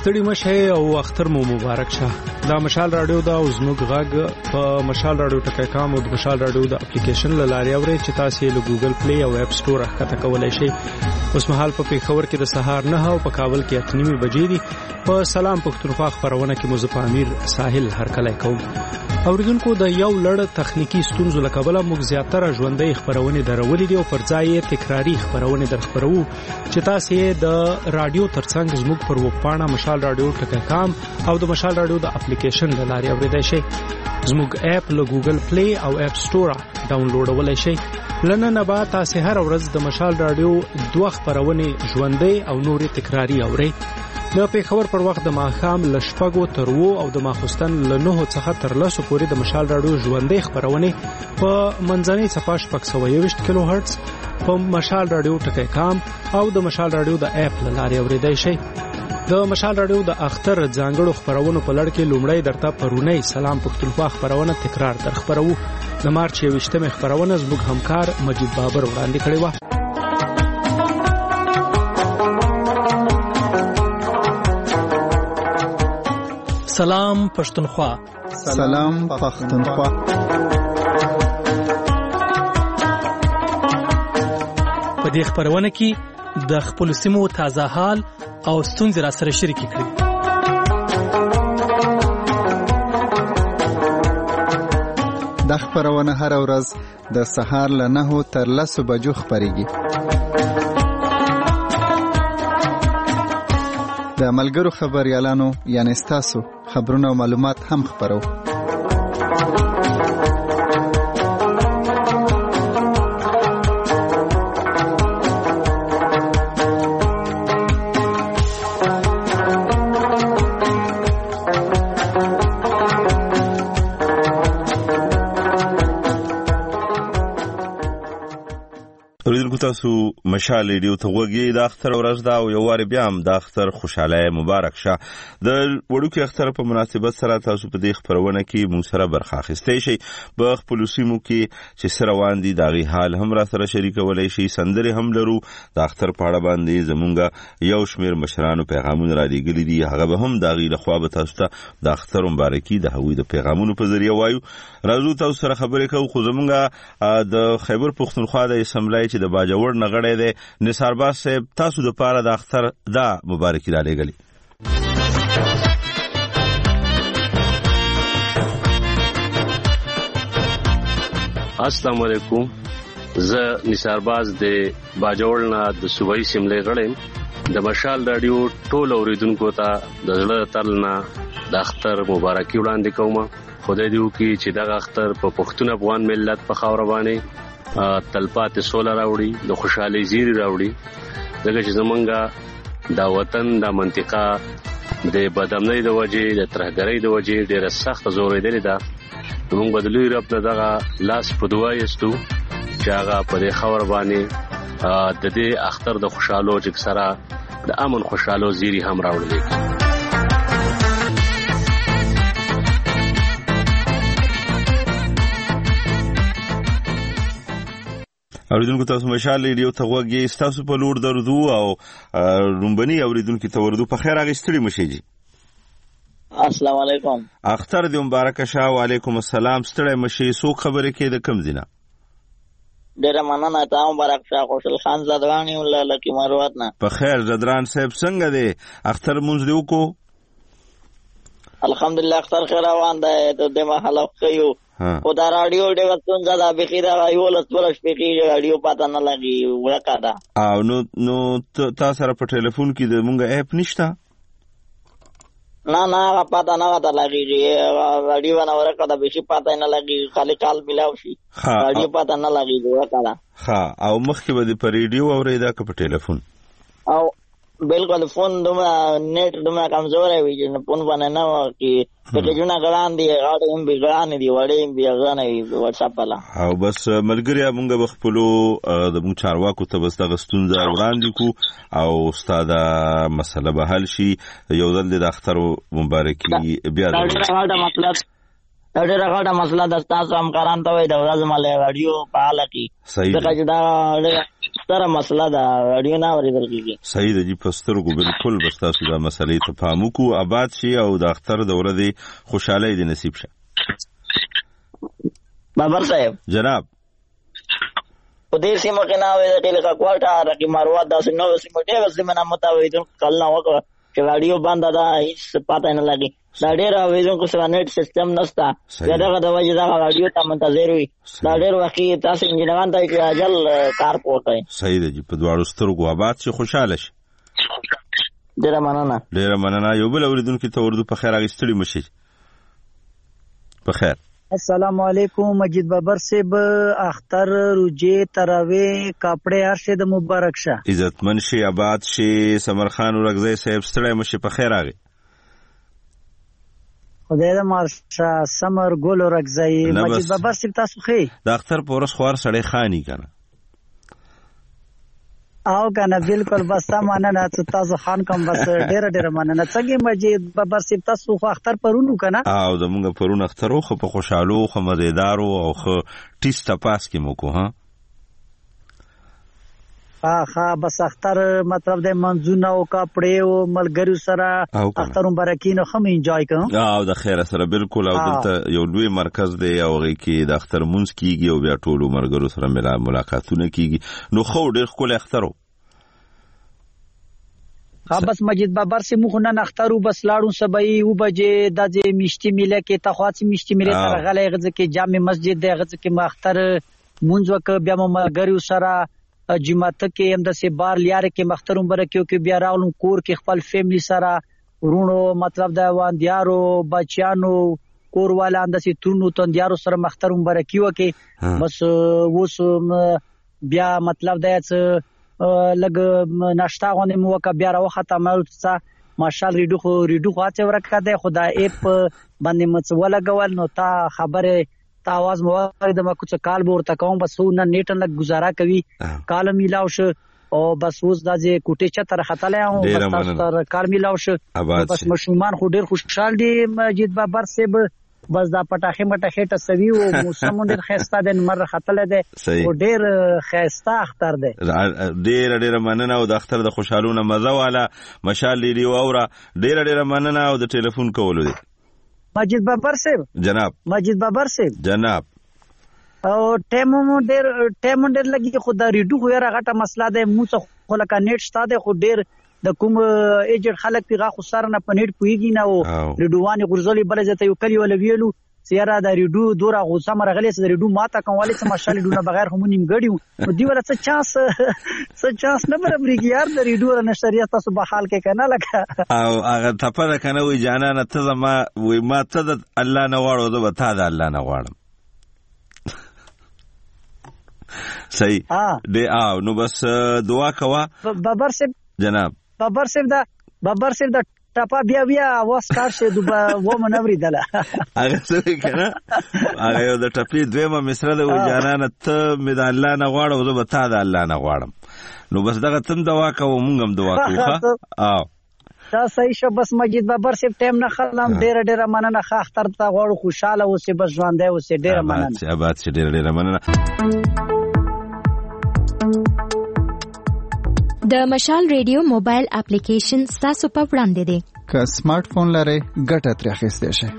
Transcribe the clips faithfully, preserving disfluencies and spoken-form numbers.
ستړي مشه او اختر مو مبارک شه. دا مشال رادیو دا او زموږ غږ په مشال رادیو ټکی کام او د مشال رادیو د اپلیکیشن له لارې اورئ چې تاسو یې له ګوګل پلی او اپ سٹور ښکته کولی شئ. اوس مهال په پیښور کې د سهار نه او په کابل کې اته نیمې بجې دي. په سلام پښتونخوا خپرونه کې مو زه په امیر ساحل هرکلی کوم. اوریدونکو د یو لړ تخنیکی ستونزو له کبله موږ زیاتره ژوندۍ خپرونې درولې دي او پر ځای یې تکراري خپرونې در خپرو چې تاسو یې د رادیو ترڅنګ زموږ پر وپاڼه مشال رادیو ټکی کام او د مشال رادیو د اپلیکیشن له لارې اوریدای شئ. زموږ اپ له ګوګل پلی او اپ سٹور ډاونلوډولای شئ. لننه به تاسو هر ورځ د مشال رادیو دوه خپرونې ژوندۍ او نورې تکراري اورئ. د پیښور پر وخت د ماښام له شپږو تر اوو او د ماخوستن له نهو څخه تر لسو پورې د مشال رادیو ژوندۍ خپرونې په منځنۍ څپه شپږ سوه یوویشت کیلو هرتز په مشال رادیو ټکی کام او د مشال رادیو د اپ له لارې اورېدای شئ. د مشال رادیو د اختر ځانګړو خپرونو په لړ کې لومړی درته پرونی سلام پښتونخوا خپرونه تکرار در خپرو. د مارچ یوویشتمې خپرونه زموږ همکار مجید بابر وړاندې کړې وه. سلام پښتونخوا. سلام پښتونخوا. په دې خپرونه کې د خپل سیمو تازه حال او ستونزې را سره شریکې کړئ. د خپرونه هر ورځ د سهار له نهو تر لسو بجو خپرېږي. د ملګرو خبريالانو یعنی ستاسو خبرونه او معلومات هم خپرو. تاسو مشال ریډیو ته وګورئ. د اختر ورځ دا او یو واره بیا هم د اختر خوشاله مبارک شه. د وړوکی اختر په مناسبت سره تاسو په دې خبرونه کې مو سره برخه اخیستئ شئ. په خپل سیمو کې چې سره روان دي د غي حال هم را سره شریکولای شئ. سندري هم لرو. د اختر په اړه باندې زمونږ یو شمیر مشرانو پیغامونه را لېږلي دي. هغه به هم د غي له خوا به تاسو ته د اختر مبارکي د هغوی د پیغامونو په ذریعہ وایو. راځو تاسو سره خبرې کوو. خو زمونږ د خیبر پښتونخوا د اسمبلی چې د باجوړ نغړې ده نثار باز صاحب تاسو د پاره د اختر دا مبارکي را لېږلي. السلام علیکم. زه نثار باز د باجوړ نه د صوبایي اسمبلی غړی د مشال رادیو ټول اوریدونکو ته د زړه تلنا د اختر مبارکي وړاندې کوم. خدای دې وکړي چې دا اختر په پښتون افغان ملت په خاور باندې تلپات سوله راوړي، د خوشحالي زیری راوړي. دغه چې زمونږه دا وطن دا منطقه د بدامنۍ د وجې د ترهګرۍ د وجې ډېره سخته زورېدلې ده. موږ به د لوی رب نه دغه لاس په دعا ایستو چې هغه په دې خاور باندې د دې اختر د خوشحالو چې سره د امن خوشحالو زیری هم راوړلی. اوریدونکو تاسو مشال ریډیو ته وګورئ. تاسو په لور درځو او رومبني اوریدونکو ته ورځو. په خیر اغستړي مشي جی. السلام علیکم. اختر دې مبارک شه. وعلیکم السلام. ستړي مشي. سو خبره کې د کم زینا ډیره مننه. تاسو مبارک شه. خوشل خان زدرانی الله لکی مروت نه. په خیر زدران صاحب څنګه دی؟ اختر مونږ دی وکړو الحمدلله. اختر خیر روان دی. ته د محله خيو او دا رادیو ډېر څنګه دا بخیر رايو لسپلش بخیر رادیو پاتہ نه لګي ورکا دا. او نو نو تاسو سره په ټلیفون کې د مونږه اپ نشته؟ نه نه پاتہ نه وتا لګي. رادیو نه ورکا دا بخیر پاتہ نه لګي. خالی کال ملاو شي. رادیو پاتہ نه لګي ورکا دا. ها او مخکې به په ریډیو اورېدا که په ټلیفون؟ او بالکل فون دومره نیټ دومره کمزوری وي چې فون باندې نه وکړي. پیکیجونه ګران دي. غاړې هم بې ګران دي. وړې هم بې ګرانه وي واټساپ والا. او بس ملګري موږ به خپلو د موږ چارواکو ته بس دغه ستونزه وړاندې کړو او ستا دا مسله به حل شي. یو ځل د اختر مبارکي بیا دا ډېره مسله دا ډېره غټه مسله ده. ستاسو همکاران ته وایي د ورځ مله رادیو فعاله کړي. صحیح. ځکه چې دا ستره مسله ده رادیو نه اوریدل کیږي. صحیح ده جی پسترګو بالکل بس تاسو دا مسلې ته پام وکړو آباد شي او د اختر د ورځې خوشحالي دې نصیب شه. بابر صاحب جناب په دې سیمه کې نه وي چې لکه کوټه راکې مروه داسې نو سیمه ډېر زمونه متویدون کله وکړه چې رادیو بند ده هیڅ پته نه لګي. دا ډېر اوریدونکو سره نیټ سیستم نشته دغه د وجې دا رادیو ته منتظر وي. دا ډېر وخت تاسو انجینران ته کې اجل کار کوي. صحیح ده جی په دواړو سترګو آباد شي خوشاله شي. ډېر مننه ډېر مننه. یو بل اوریدونکو ته ورته په خیر اغستړي مشي. په خیر. السلام علیکم مجید بابر صاحب اختر روجه تراوی کپڑے هر شه د مبارک شه. عزتمن شي آباد شي سمر خان ورغزی صاحب ستړی مشي په خیر راغی. خدای دې مارشه سمر ګل ورغزی مجید بابر صاحب تاسو خې د اختر پورس خوار سړی خانی کنه او کنه بالکل بس مننه تاسو خان کوم بس ډېر ډېر مننه. څنګه مجید بابر صاحب تاسو خو اختر پرونو کنه او زمونږ پرون اختر خو په خوشالو خو مزیدار او خو ټیس تپاس کې مو کو ها ها ها بس اختر مطلب د منځونه او کپڑے او ملګرو سره اختر مبارکینو هم انجوای کوم او د خیر سره بالکل او دلته یو لوی مرکز دی او غي کې د اختر مونږ کیږي او بیا ټولو مرګرو سره ملا ملاقاتونه کیږي نو خو ډېر خپل اخترو ها بس مجید بابر سے مخونه نخترو بس لاړو سبای او بجې د دې میشتي میله کې تخواصي میشتي میله تر غلې غځ کې جامع مسجد دی غځ کې مختر مونږ وک بیا ملګرو سره جمعه کې هم د سه بار لیار کې مختر مبارکیو کې بیا راولم کور کې خپل فیملی سره ورونو مطلب دا واندیارو بچیانو کور والا اند سه تونو تندیارو سره مختر مبارکیو کې بس ووس بیا مطلب دا لګ ناشتا غونې مو وک بیا راوخته مې ماشال ریډو خو ریډو خاطه ورکړه ده خدای اپ باندې مڅ ولګول نو تا خبره आवाज مو د ما کوڅه کال ورته کوم بس نو نیټ نه گزارا کوي کال میلاو شو او بس اوس د کوټه چتر خطلې او بس تر کال میلاو شو بس مشومان خو ډیر خوشحال دي مجید بابر صاحب بس دا پټاخه مټاخه ټسوي او موسم ډیر خسته د مر خطلې ده او ډیر خسته اختر ده ډیر ډیر مننه او د اختر د خوشحالونه مزه والا مشال لري اوره ډیر ډیر مننه او د ټلیفون کولو دي مجید بابر صاحب جناب مجید بابر صاحب جناب او ټیمو ډیر ټیمو ډیر لګي خو دا ریډو خو یاره غټه مسله ده مو څه خو لکه نیټ شته خو ډیر د کوم ایجنټ خلک پیغه خو سره نه پنيټ پويږي نه او ریډوانه غرزولي بل ځته یو کلی ول ویلو سیاره د ریډو دورا غوسه مرغلی سره ریډو ماته کومواله سم ماشال ریډو نه بغیر هم نیم غړیو نو دی ولا څه چانس څه چانس نه برابرېږي یار د ریډو نشریه تاسو به حال کې کنه لکه او هغه تپره کنه وی جانانه ته ما وی ما ته د الله نه واړو زه به تا د الله نه واړم صحیح دی او نو بس دعا کوا بابر صاحب جناب بابر صاحب دا بابر صاحب دا ټپا بیا بیا واس کار شه دوه و منوري دله هغه څه کنه هغه یو د ټپې دویمه مصره د وجانانه ته مې د الله نه غواړم زه به تا د الله نه غواړم نو بس دغه تم دوا کوو مونږ هم دوا کوو او دا صحیح شو بس مجید بابر صاحب ټیم نه خلم ډیر ډیر مننه خا اختر ته غواړو خوشاله اوسې بس ژوندې اوسې ډیر مننه آباد شه ډیر ډیر مننه د مشال ریډیو موبایل اپلیکیشن تاسو په وړاندې دی که سمارټ فون لرئ ګټه ترې اخیستی شئ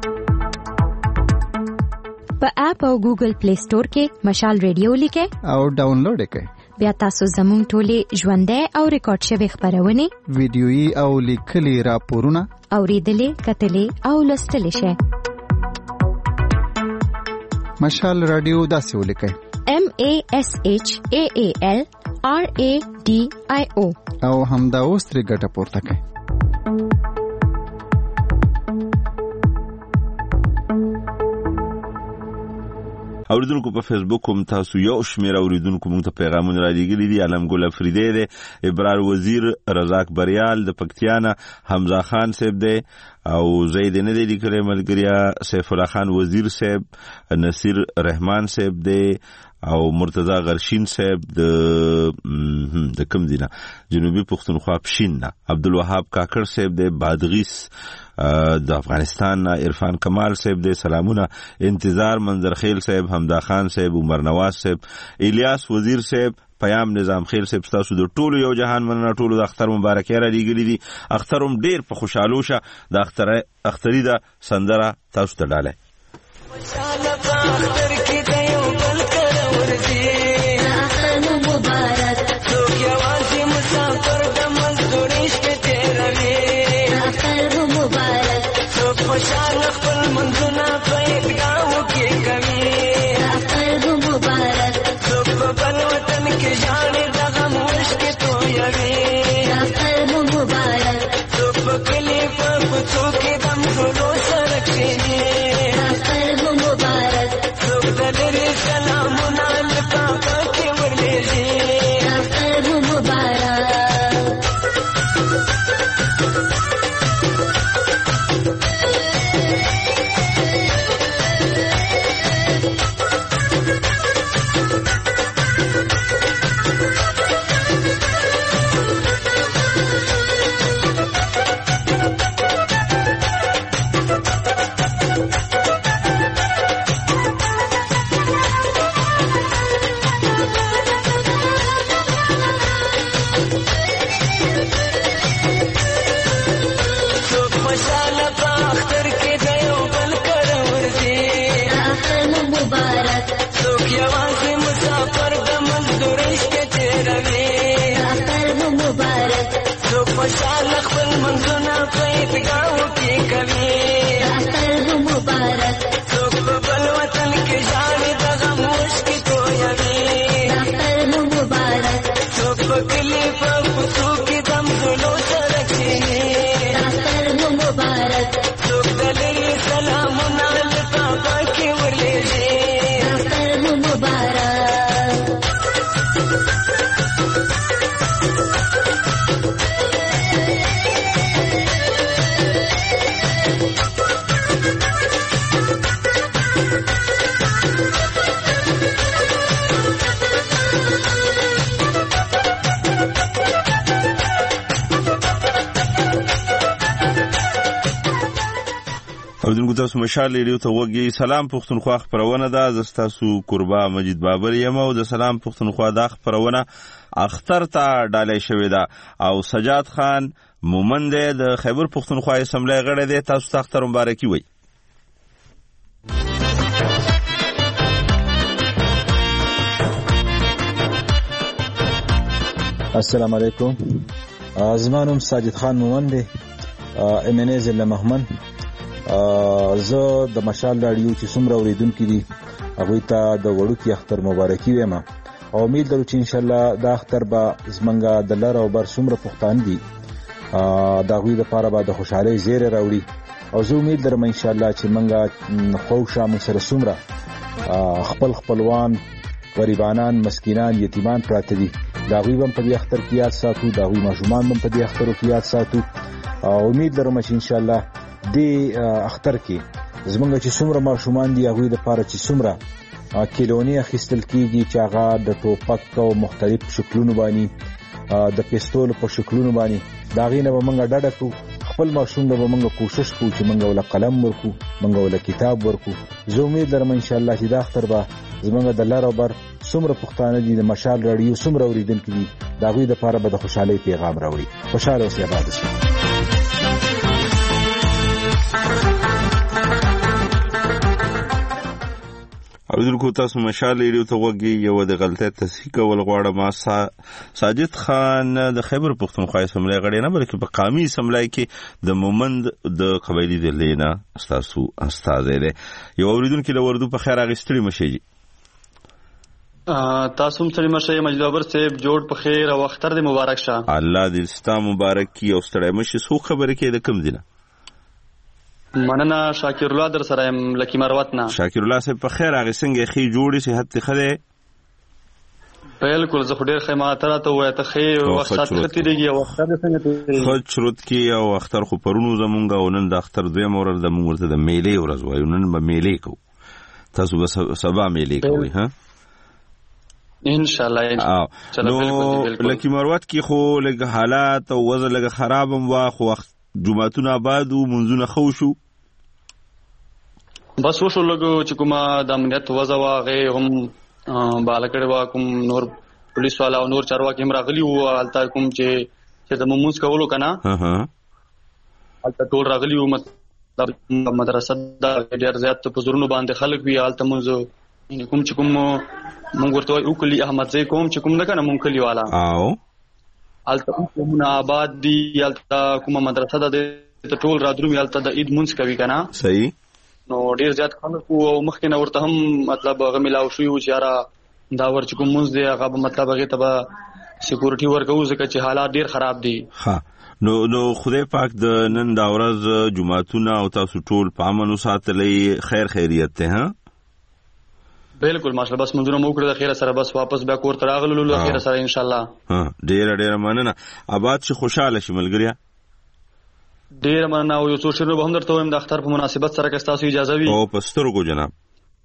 په اپ او ګوګل پلی سٹور کې مشال ریډیو لیکئ او ډاونلوډ کړئ بیا تاسو زموږ ټولې ژوندۍ او ریکارډ شوي خبرونه ویډیويي او لیکلي راپورونه اوریدلې کتلې او لوستلې شئ مشال رادیو داسې ولیکئ M A S H A A L R A D I O او همدا اوس ترې ګټه پورته کړئ اوریدونکو په فیسبوک هم تاسو یو شمیر اوریدونکو مونږ ته پیغامونه را لېږلي دي علم ګل افریدی دی ابرار وزیر رزاق بریال د پکتیانا حمزه خان صاحب دی او زید نه دی لیکلی ملګریا سیف الله خان وزیر صاحب نصیر رحمان صاحب دی او مرتضی غرشین صاحب د د کوم دی نه جنوبي پښتونخوا پښین نه عبدالوهاب کاکړ صاحب دی بادغیس د افغانستان عرفان کمال صاحب دی سلامونه انتظار منظر خیل صاحب حمدا خان صاحب عمر نواز صاحب الیاس وزیر صاحب پیام نظام خیل صاحب تاسو د ټولو یو جهان مننه ټولو د اختر مبارکي را لېږلي دي اختر هم ډېر په خوشحالو شه د اختر اختري د سندره تاسو ته ډالۍ اوریدونکو تاسو مشال ریډیو ته وګورئ. سلام پښتونخوا خبرونه ده. زه تاسو قربا مجید بابر یم او د سلام پښتونخوا د خبرونه اختر ته ډالۍ شوې ده او سجاد خان مومند د خیبر پښتونخوا اسمبلی غړی دی. تاسو ته اختر مبارکي وایي. السلام علیکم. زما نوم ساجد خان مومند دی، ام ان ای ضلع محمد. زه د مشال راډیو چې څومره اوریدونکي دي هغوی ته د وړوکي اختر مبارکي وایم او امید لرو چې انشاءالله دا اختر به زمونږ د لر او بر څومره پښتانه دي د هغوی لپاره به د خوشحالۍ زیری راوړي او زه امید لرم انشاءالله چې موږ خوښه موږ سره څومره خپل خپلوان غریبانان مسکینان یتیمان پراته دي د هغوی به هم په دې اختر کې یاد ساتو، د هغوی ماشومان به هم په دې اخترو کې یاد ساتو او امید لرم چې انشاءالله دې اختر کې زمونږ چې څومره ماشومان دي هغوی لپاره چې څومره کیلونې اخیستل کېږي چې هغه د ټوپک او مختلف شکلونو باندې د پیستول په شکلونو باندې د هغې نه به موږ ډډه کړو. خپل ماشوم ته به موږ کوشش کوو چې موږ له قلم ورکو، موږ له کتاب ورکو. زه امید لرم انشاءالله چې دا اختر به زمونږ د لر او بر څومره پښتانه دي د مشال راډیو څومره اورېدونکي دي د هغوی لپاره به د خوشحالۍ پیغام راوړي. خوشحاله اوسئ، اباد اوسئ. اوریدونکو تاسو مشال ریډیو ته وګورئ. یو د غلطۍ تصحیح کول غواړم. ساجد خان د خیبر پښتونخوا اسمبلی غړی نه بلکې په قومي اسمبلی کې د مومند د قبایلي ډلې نه ستاسو استازی دی. یو اوریدونکي له وردو په خیر اخیستلي مشي جي تاسو هم ستړي مشئ. مجید بابر صاحب جوړ په خیر او اختر دې مبارک شه. الله دې ستا مبارک کړي او ستړی مشي. څو خبرې کې د کوم دي نه مننه. شاکر الله در سره یم لکی مروت نه. شاکر الله صاحب په خیر هغه څنګه خې جوړې صحت ته خده؟ بالکل زه خو ډېر خیمه تر ته وای ته خې وخت تیریږي او اختر څنګه تیریږي خو شروط کې او اختر خو پرونو زمونږ او نن د اختر دویم ورځ د مونږ ته د میلې ورځ وایو. نن به میلې کوو، تاسو به سبا میلې کوئ ها ان شاء الله. نو لکی مروت کې خو لږ حالات او وضع لږ خراب هم وا، خو جمعتون آباد و منځونه خو شو بس وشو لګو چې کومه د امنیت وضع واغې هم بالا کړي وا کوم نور پولیس والا او نور چارواکي هم راغلي وو هلته کوم چې چې د مونږ کولو کنه هلته ټول راغلي وو مطلب مدرسه دا ډېر زیات په زورونو باندې خلک وی هلته مونږ کوم چې کوم مونږ ورته وایو کلی احمد زئی کوم چې کوم نه کنه مونږ کلی والا او هلته کومه آباد دي هلته کومه مدرسه ده د ټول رادرومي هلته د عید مونږ کوي کنه صحیح نو ډیر زیات خلک او مخکې نه ورته هم مطلب هغه ملاو شوی و چې را دا ور چې کوم مونږ دی هغه مطلب هغه ته سکیورټي ورکو ځکه چې حالات ډیر خراب دي. ها نو نو خدای پاک د نن دا ورځ جمعهتون او تاسو ټول په امن وساتلې خیر خیریت ته ها بالکل ماشاءالله بس منځونه مو کړل د خیر سره بس واپس بیا کور ته راغلو له خیر سره ان شاء الله. ها ډیر ډیر مننه آباد شي خوشاله شي ملګریا ډیر مننه او یو څو شیرو به هم درته وایم د اختر په مناسبت سره که تاسو اجازه وي او پسترګو جناب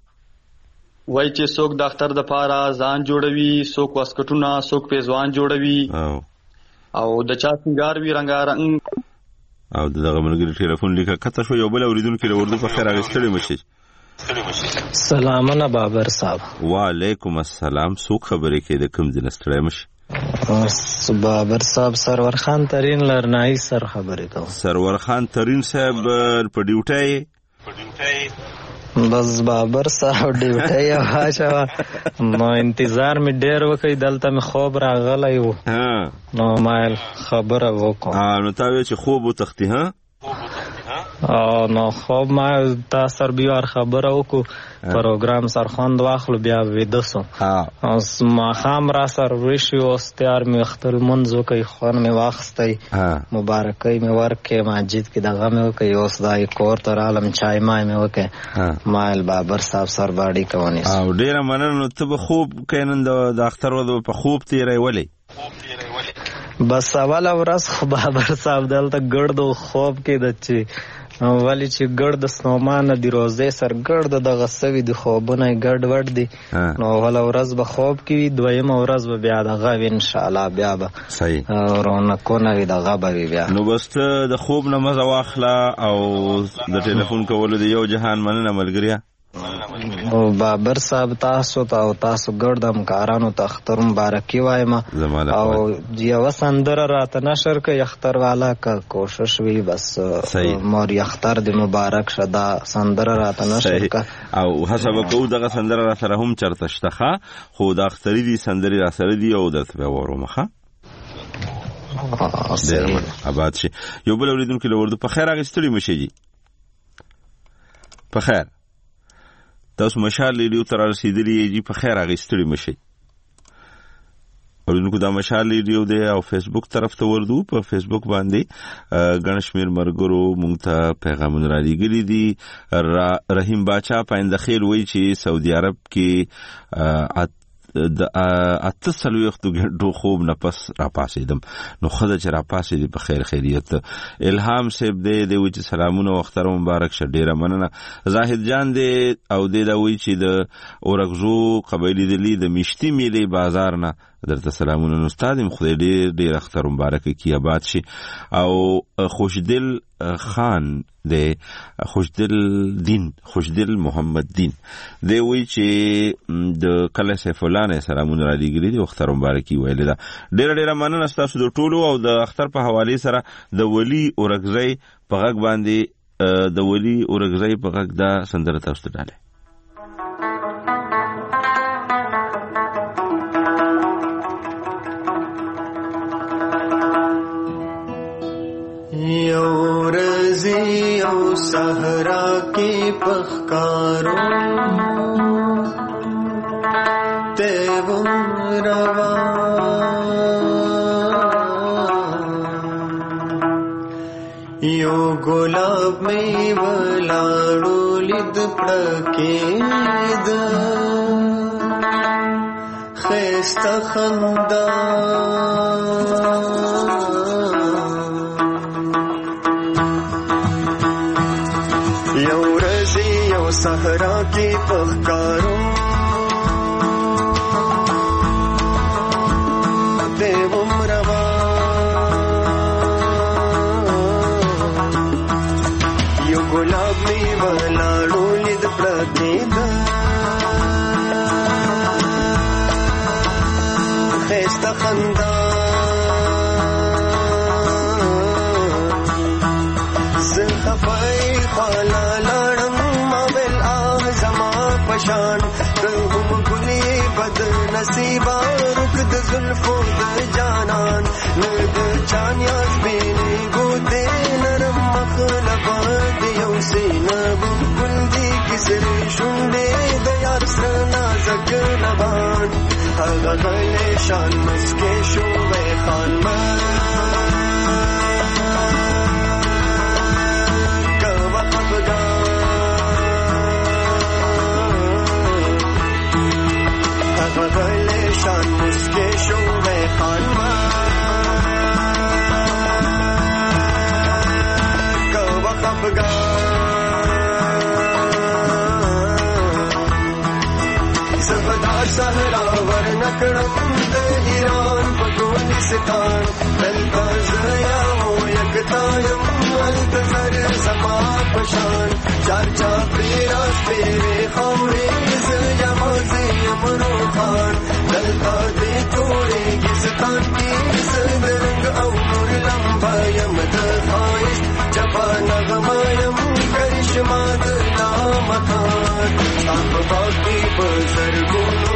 وای چې څوک د اختر د پاره ځان جوړوي څوک واسکټونه څوک پیزوان جوړوي او او د چا سنگار وی رنگارنګ او دغه ملګری ټلیفون لیکه کته شو یو بل اوریدونکو له اردو په خیر اغستړي مشي. سلامونه بابر صاحب. وعلیکم السلام. څوک خبرې کې د کوم ځای نستړی مشي؟ بابر صاحب سرور خان ترین لرنائی سر خبرې کوم. سرور خان ترین صاحب په ډیوټي په ډیوټي بس بابر صاحب ډیوټي واچو نو انتظار می ډیر وکړ دلته می خوب راغلی و نو مایل خبره وکړم. ها نو تا وی چې خوب وتختی ها او نو خوب ما تا سر بیار خبره وکړو پروګرام سر خوند واخلو بیا ویده سو اوس ماښام را سر وشي اوس تیار مې اختر لمونځ وکړ خوند مې واخیستی مبارکۍ مې ورکړې مسجد کې دغه مې وکړ اوس دا کور ته رالم چای مای مې وکړ مایل بابر صاحب سر باډي کوونی او ډیره مننه. نو ته به خوب کې نن د اختر ورځ په خوب تیری ولی بس اوله ورځ خو بابر صاحب دلته ګرد خوب کې د چې ولی چې ګرد سنومان دی روزه سر ګرد دغه سوي د خوبونه ګرد ور دي نو اوله ورځ به خوب کې وي دویمه ورځ به بیا دغه ان شاء الله بیا به صحیح رونقونه وي دغه به بیا نو بس ته د خوب نه مزه واخله او د ټلیفون کولو د یو جهان مننه ملګریا. او بابر صاحب تاسو ته او تاسو ګرد همکارانو ته اختر مبارکي وایم او یو سندره راته نشر که اختر والا که کوشش وی بس مور اختر د مبارک شدا سندره راته نشر که او حسب کو دغه سندره را سره هم چرته شته خو د اختری دي سندري را سره دي او درته وورو مخه آباد شي. یو بل اوریدونکو له ورده په خیر اغستړي مشي جی په خیر تاسو مشال ریډیو تر رسیدلی یی په خیر اغستړي مشي. اوریدونکو دا مشال ریډیو دی او فیسبوک طرف ته وردو په فیسبوک باندې غنشمیر مرګرو مونږ ته پیغامونه را لګري دي. رحیم باچا پاینده خیر وای چې سعودي عرب کې د اته سلويختو ګډو خوب نه پس را پاسیدم نو خدای چې را پاسیدي په خیر خیریت. الهام صاحب دې د وچ سلامونه او اختر مبارک شه ډیره مننه. زاهد جان دې او دې دا وی چې د اورګزو قبایلی دلی د مشتي میلې بازار نه درته سلامونه نو استاد خدای ډیر ډیر اختر مبارک کی آباد شي. او خوشدل خان د خوشدل دین خوشدل محمد دین دی وی چې د کله سیفولانه سلامونه را لګري دي اختر مبارکي ویل دا ډیر ډیر مننه تاسو د ټولو او د اختر په حواله سره د ولی اورګزی په غږ باندې د ولی اورګزی په غږ دا سندره تاسو ته ډاله یو رزی او صحرا کی پخکارو تیوم روا یو گلاب می ولاړو لید پړکید خسته خندا صحرا کی پخکارو دیوم روا یو گلاب می ولاړو لید پرکید خندا زه خفای خوالا لاړم ما ویل آه زما پشان ته هم ګلې بد نصیبه رک د زلفو د جانان نه د چانیا سپینې ګوتې نرم مخ لبه د یو سینه ګل دي کسرې شونډې د یار سره نازک لبان هغه غلی شان مسکې شوی خانمان کوه خفګان هغه غلی شان مسکې شوی خانمان کوه خفګان صحرا ورنکړم د ایران په ګلستان دلته زه یم یکتا یم هلته زر زما په شان چار چاپېره سپېرې خاورې زه یم زه یم روښان دلته دې جوړېږي ستان کې زه د رنګ او نور لمبه یم د ښایست چپه نغمه یم کرشمه د لامکان ستا په باغ کې په زرګونو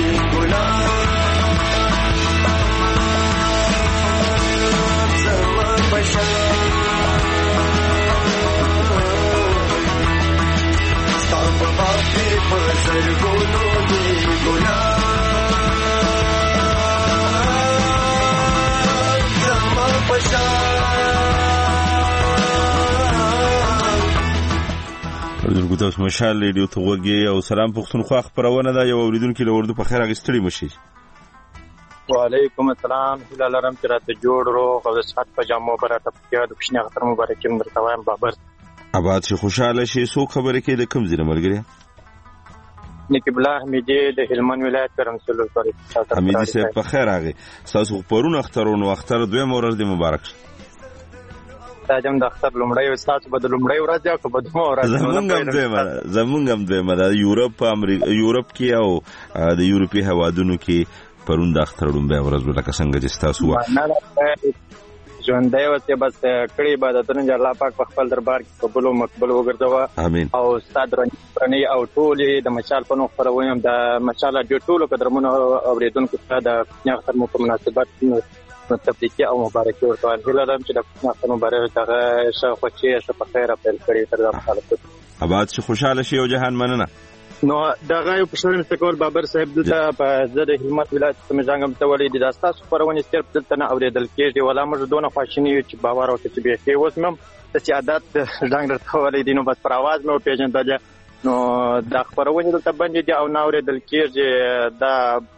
تاسو مشال ریډیو ته وګورئ او سلام پښتونخوا خبرونه دا یو اوریدونکو له اردو په خیر اغستړي مشي. وعلیکم السلام هیله لرم چې راته جوړ روغ او صحت په جامو براته په د پښنه غتر مبارک یم درته وایم بابر آباد شي خوشاله شي سو خبره کې د کم ځای ملګری نکي بلا حمیدی د هلمند ولایت کرمسلو سره حمیدی صاحب په خیر راغی تاسو پرونه اخترونو اختر دوه مورز دی مبارک تاجم د اختر لومړی استاد په د لومړی ورځ یا په دوه ورځ زمونږ هم دی زمونږ هم دی د یورپ امریکا یورپ کې او د یورپی هوادونو کې پرون د اختر لومړی ورځ ولکه څنګه چې تاسو وا ژوندۍ وته بس کړي عبادتونه چې الله پاک په خپل دربار کې قبول او مقبول وګرځوا امين او استاد رني او ټول د مشال په نو خبرویم د مشال د ټولو قدرمنو اوریدونکو ته د اختر مو په مناسبت تبریکي او مبارکي ورته هیله لرم چې د اختر مبارک دغه شخصي شپه خیر په خپل تر حالت آباد شي خوشاله شي او جهان مننه نو دغه یو پښتون مستقبل بابر صاحب دلته په زړه هلمند ولایت کې مزنګم ته ولې د تاسو پرونی صرف دلته نه اوریدل کېږي ولا موږ دونه خواشینی چې باور او چې به کې اوس مم د سیادت څنګه درته ولې دینو بس پر आवाज مې پیژندل نو د خبرونه دلته باندې دی او نه اوریدل کېږي دا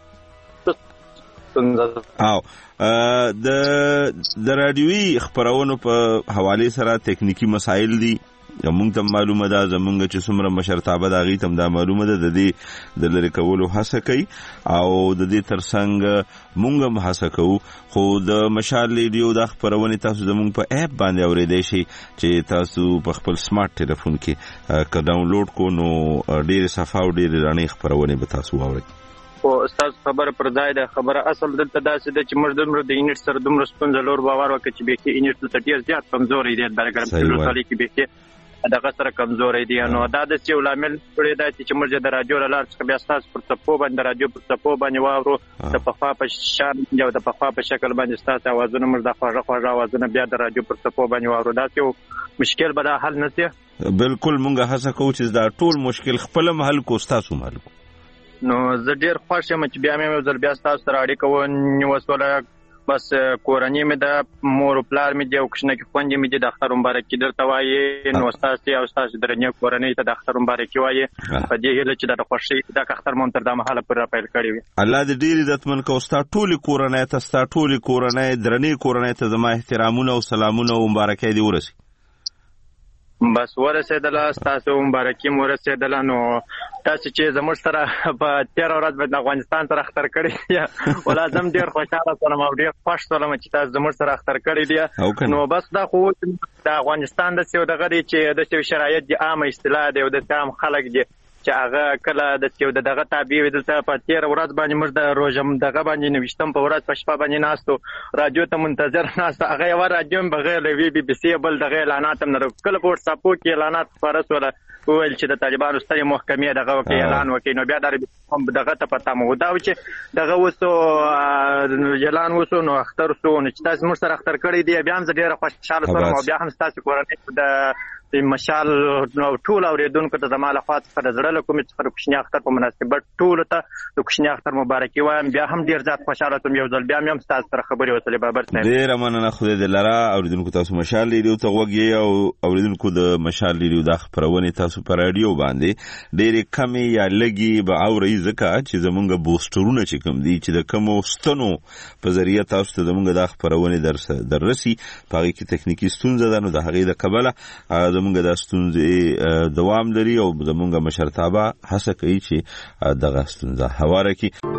او د د رادیوي خبرونو په حواله سره تکنیکی مسایل دي موږ ته معلومه ده زمونږ چې څومره مشرتابه د هغې ته هم دا معلومه ده د دې د لرې کولو هڅه کوي او د دې ترڅنګ موږ هم هڅه کوو خو د مشال ریډیو دا خپرونې تاسو زمونږ په اپ باندې اورېدی شئ چې تاسو په خپل سمارټ ټلیفون کې که ډاونلوډ کو نو ډېرې صفا او ډېرې رڼې خپرونې به تاسو واورئ او استاد خبره پر ځای ده خبره اصل دلته داسې ده چې موږ دومره د انټرنیټ سره دومره ستونزه لور باور وکړي چې بیخي انټرنیټ دلته ډېر زیات کمزوری دی برګر په لوټالي کې بیخي دغه سره کمزوري دي نو دا د څه ولامل پرې دا چې موږ د رادیو لار څخه بیا تاسو پر څپو باندې رادیو پر څپو باندې واورو د پخوا په شان یو د پخوا په شکل باندې تاسو اوازونه موږ د خواږه خواږه اوازونه بیا د رادیو پر څپو باندې واورو دا یو مشکل به دا حل نه شي بالکل موږ هڅه کوو چې دا ټول مشکل خپل محل کو تاسو محل کو نو زه ډیر خوښ یم چې بیا مې ځل بیا تاسو سره اړیکه ونیوسوله بس کورنۍ مې د مور او پلار مې د یو کښنه کې خوندې مې د اختر مبارکي درته وایي نو تاسو او تاسو درنه کورنۍ ته د اختر مبارکي وایي په دې هیله چې د خوشي د اختر مون تر د محله پر راپیل کړی وي الله دې ډیر عزتمن کو ستا ټولي کورنۍ ته ستا ټولي کورنۍ درنې کورنۍ ته زما احترامونه او سلامونه او مبارکي دې ورسي بس ورسېدله تاسو مبارکي مو ورسېدله نو تاسو چې زموږ سره په تیر ورځ باندې افغانستان سره اختر کړی ولازم ډیر خوشاله شوم او ډیر خوښ شوم چې تاسو زموږ سره اختر کړی دی نو بس دا خو د افغانستان د څو دغه دی چې د څو شرایط دي عامه اصطلاح دی او د عام خلک دي چې هغه کله د یو دغه تابع وي دلته په تیر ورځ باندې موږ د روزم دغه باندې نوښتم په ورځ په شپه باندې ناستو رادیو ته منتظر ناست هغه یو رادیو بغیر وی بي بي سي بل دغه اعلانات هم نه کله په واتساپ کې اعلانات فرص ولا ویل چې د طالبانو ستري محکمې دغه وکي اعلان وکي نو بیا د دغه ته پتا مو دا چې دغه وسو اعلان وسو نو اختر سو نو چې تاسو موږ سره اختر کړی دی بیا هم ډیره خوشاله سره او بیا هم تاسو کورنۍ د مشال ټول اوریدونکو ته د مال خاص پر زړه کوم چې کوشنی اختر په مناسبت ټول ته د کوشنی اختر مبارکي وایم بیا هم ډیر زیات خوشاله ته یو ځل بیا هم تاسو سره خبري وسلې بابر صاحب ډیر مننه خو دې لرا اوریدونکو تاسو مشال لیدو ته وګي او اوریدونکو د مشال لیدو د خبرونه تاسو پر رادیو باندې ډیر کمی یا لګي به اوري زکه چې زمونږ بوسترونه چې کوم دي چې د کوم ستنو په ذریعہ تاسو ته زمونږ د خبرونه درس درسي پاره کې تخنیکی ستونزه ده نو د هغې د قبله زمونږ د ستونزې دوام لري او زمونږ مشرتابه هڅه کوي چې دغه ستونزه هواره کړي.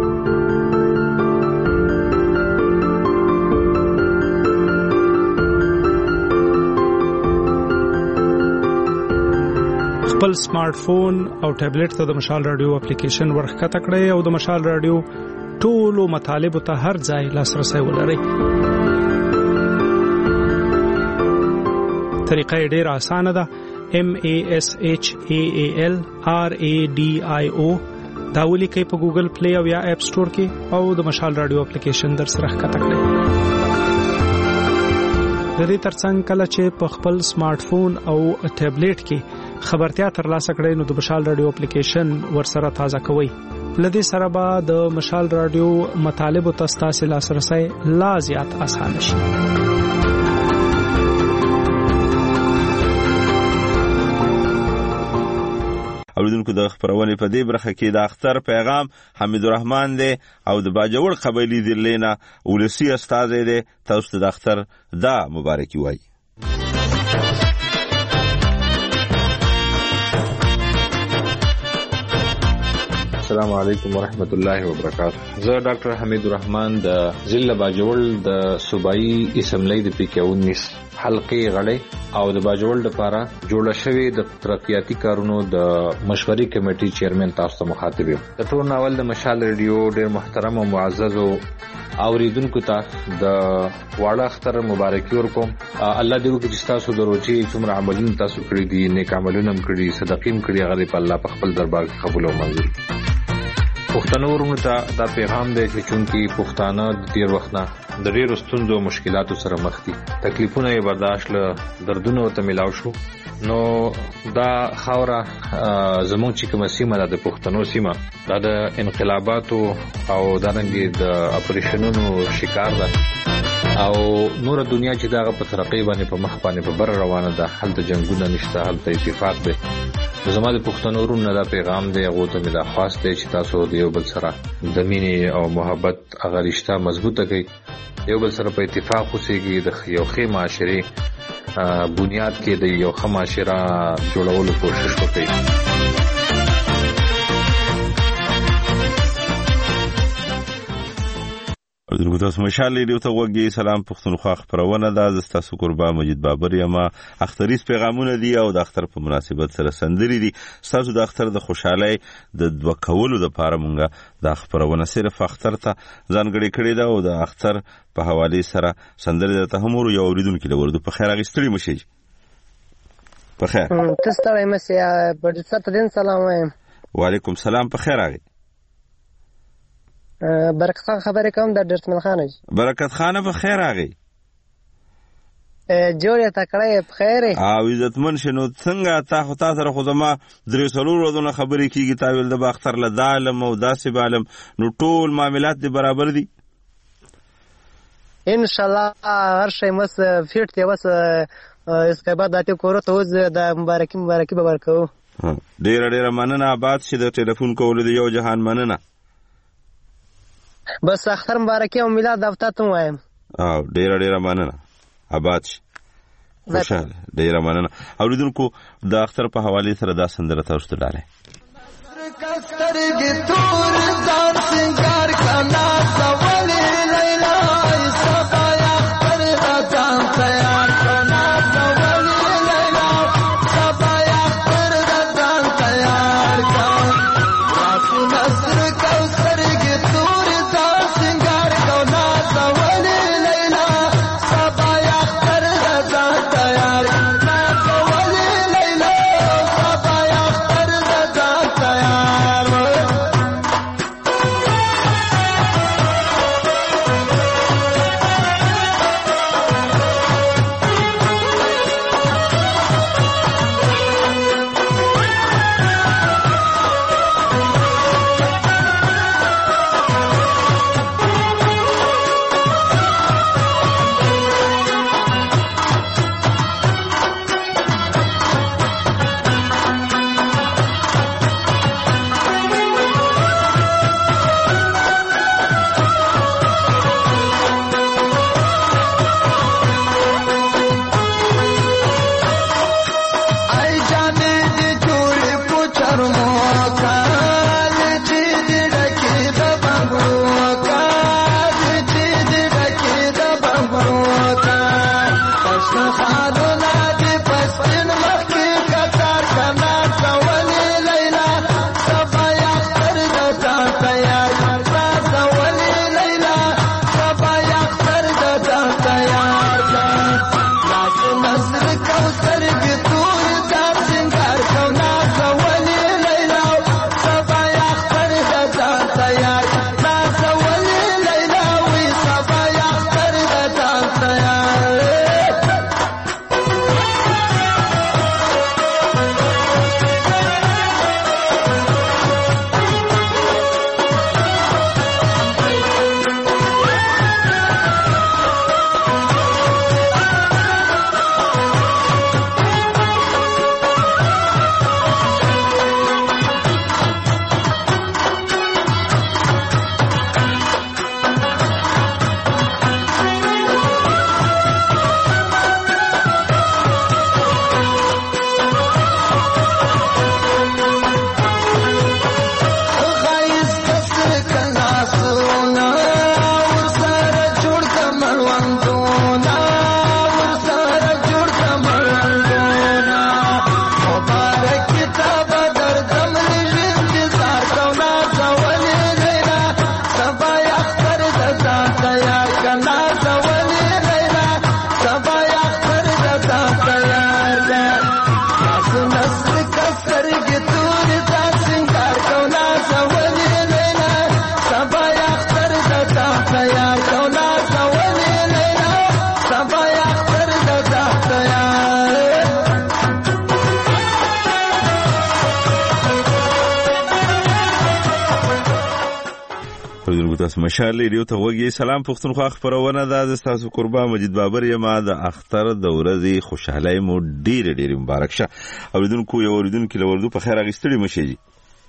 خپل سمارټ فون او ټابلیټ ته د مشال رادیو اپلیکیشن ورخکته کړئ او د مشال رادیو ټولو مطالبو ته هر ځای لاسرسی ولرئ. طریقه ډیره اسانه ده. M A S H A A L R A D I O دا ولیکئ په ګوګل پلی او یا اپ سٹور کې او د مشال رادیو اپلیکیشن در سره ښکته کړئ. د دې ترڅنګ کله چې په خپل سمارټ فون او ټابلیټ کې خبرتیا ترلاسه کړئ نو د مشال رادیو اپلیکیشن ورسره تازه کوئ. لدې سره به د مشال رادیو مطالبو ته ستاسو لاسرسی لا زیات اسانه شي. اوریدونکو د خبرونه په دې برخه کې د اختر پیغام حمید الرحمن دی او د باجوړ قبایلی ذلینا ولسی استاد دی تاسو د اختر دا مبارکي وایي. السلام علیکم ورحمت الله وبرکاته. زه ډاکټر حمید الرحمن د ضلع باجوړ د صوبایي اسمبلی د پی کې انیس حلقې غړی او د باجوړ لپاره جوړه شوې د ترقیاتي کارونو د مشوري کمیټې چیرمن تاسو ته مخاطب یم. د ټول ناول د مشال ریډیو ډېر محترم او معزز اوریدونکو ته د واړه اختر مبارکي ورکوم. الله دې وکړي چې تاسو د روزي څومره عملونه تاسو کړی دي نیک عملونه هم کړی صدقې هم کړی هغه په الله په خپل دربار کې قبول او منظور کړي. پښتنو ورونو ته دا پیغام دی چې چونکی پښتانه د تیر وخت نه د ډېرو ستونزو او مشکلاتو سره مخ دي. تکلیفونه یې برداشت له دردونو ته ملاو شو نو دا خاوره زموږ چې کومه سیمه ده د پښتنو سیمه دا د انقلاباتو او دارنګې د اپریشنونو شکار ده او نور دنیا چې داغه په ترقی باندې په مخ باندې په بر روانه ده. هلته جنگونه نشته هلته اتفاق دی. زما د پښتنو ورونو دا پیغام دی هغه ته مې دا خاص دی چې تاسو د یو بل سره د مینې او محبت هغه رشتہ مضبوطه کړئ یو بل سره په اتفاق اوسئ د یو ښه معاشري بنیاد کې د یو ښه معاشره جوړولو کوشش وکړئ. د تاسو مشال لیدو ته وګي سلام پښتونخوا خبرونه ده تاسو قربان مجید بابر یم. اختریز پیغامونه دي او د اختر په مناسبت سره سندري دي. تاسو د اختر د خوشحالي د دوه کولو د پاره مونږه د خبرونه صرف اختر ته ځانګړي کړی ده او د اختر په حواله سره سندري د تهمور یو اوریدونکو لورده په خیر اغستړي مشي. په خیر تاسو ته مسیا په ست دین سلام وایم. وعلیکم سلام په خیر اغي. برکت خان خبرې کوم د ډرتمن خان. برکت خان په خیر اغي. جوړه تکړه په خیر او عزتمن شنو څنګه تا خو تاسو سره خو زما درې سلور ورځې خبرې کیږي تا ویل د باختر له دالم او داسې بالم نو ټول معاملات دي برابر دي ان شاء الله. هر شی مس فیټ دی وس اسکه بعد اته کورته اوس د مبارکي مبارکي به ورکو. ډیر ډیر مننه. آباد شه د ټلیفون کول دی یو جهان مننه. بس اختر مبارکي او میلاد دفتر ته وایم. او ډیر ډیر مننه. آباد خوشاله ډیر مننه. اوریدونکو د اختر په حواله سره دا سندره تاسو ته ډاله. کسترګې تور ځان سنگار کنا سوالې لیلا صفا اختر ځان تیار کنا سوالې لیلا صفا اختر ځان تیار اوریدونکو تاسو مشال ریډیو ته وګورئ. سلام پښتونخوا خبرونه ده د تاسو قربان مجید بابر یم. د اختر د ورځې خوشحالي مو ډیر ډیر مبارک شه. اوریدونکو یو اوریدونکو له ورځو په خیر اغستړي مشي جی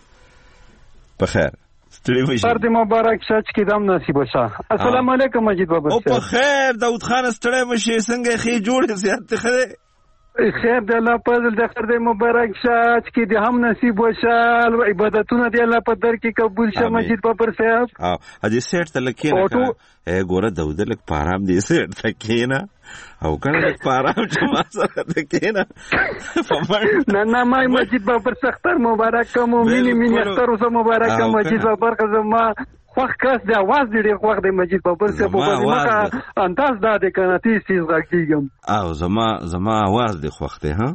په خیر ستړي مشي فرد مبارک شه چې دم نصیب شه. السلام علیکم مجید بابر. او په خیر داود خان ستړي مشي څنګه خې جوړ زیات خره خیر د الله فضل د خیر د مبارک شه چې د هم نصیب وشه. عبادتونه دی الله په در کې قبول شه مجید بابر صاحب. ها اجي سیټ تلکې نه اے ګوره داود لک پارام دی سیټ تکې نه او کنه لک پارام چې ما سره تکې نه نه نه ما مجید بابر اختر مبارک کوم مینه مینه اختر اوسه مبارک کوم مجید بابر قزما خوخ کس دی आवाज دی خوخ دی مجید بابر سے بابر ما انداز دا د کناتی سیز راکېږم او زما زما आवाज دی خوخ دی ها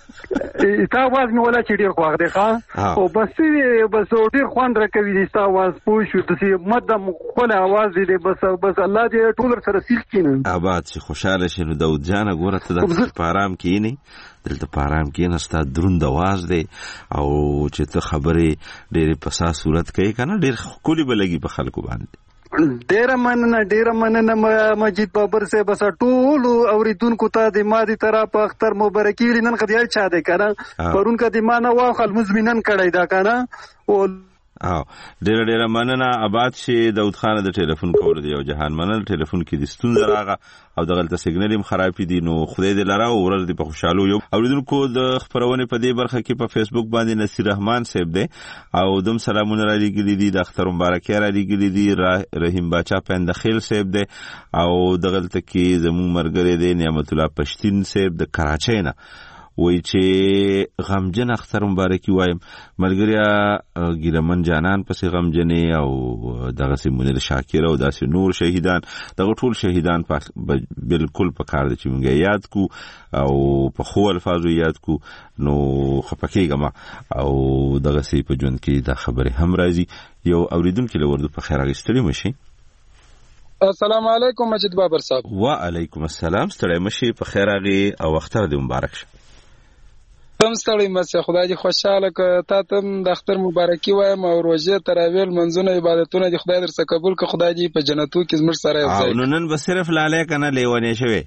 تا आवाज مې ولا چې ډیر خوخ دی ښا او بس بس ډیر خوان راکوي دی تا आवाज پوه شو د مدام خپل आवाज دی بس بس الله دې ټول سره سیل کینې آباد چې خوشاله شې نو داود جان ګوره ته د پارام کینې دلته پارام کې نستا دروند आवाज دی او چې ته خبرې ډېر په سا صورت کوي کنه ډېر خولي بلګي په خلکو باندې. ډېر مننه ډېر مننه مجید بابر سے بس ټول اوریدونکو ته د مادي طرف په اختر مبارکي نن خدای چا دی کنه پرون کا د مانه واخل مزمنن کړی دا کنه او او ډېر ډېر مننه آباد شي. داود خان د ټلیفون کول دی او جهان منل ټلیفون کې د ستونزه راغه او د غلطه سیګنال هم خراب دي نو خدای دې لاره او ورځ دې په خوشاله یو. اوریدونکو د خبرونه په دې برخه کې په فیسبوک باندې نصیر رحمان صاحب دی او دم سلامونه را لګیلي دي د اختر مبارکي را لګیلي دي. رحیم باچا پندخیل صاحب دی او د غلطه کې زموږ مرګره دی نعمت الله پښتين صاحب د کراچۍ نه وای چې غمجن اختر مبارکي وایم ملګریا ګیرمن جانان پسې غمجنې او دغه سیمونل شاکر او داسې نور شهیدان دغه ټول شهیدان بالکل په کار دي چې موږ یاد کو او په خو الفاظو یاد کو نو خپکیګم او دغه سی په جون کې دا خبره هم راځي. یو اوریدونکو له ورده په خیر اغستړي مشي. السلام علیکم مجید بابر صاحب. وعلیکم السلام ستړي مشي په خیر اغي او اختر دې مبارک شه. تم ستړی مشه خدای دې خوشاله ک تا تم د اختر مبارکي وایم او روزه تراویل منځونه عبادتونه دې خدای درڅ قبول ک خدای دې په جنتو کې زمر سره او نو نن به صرف لاله کنه لیونه شوی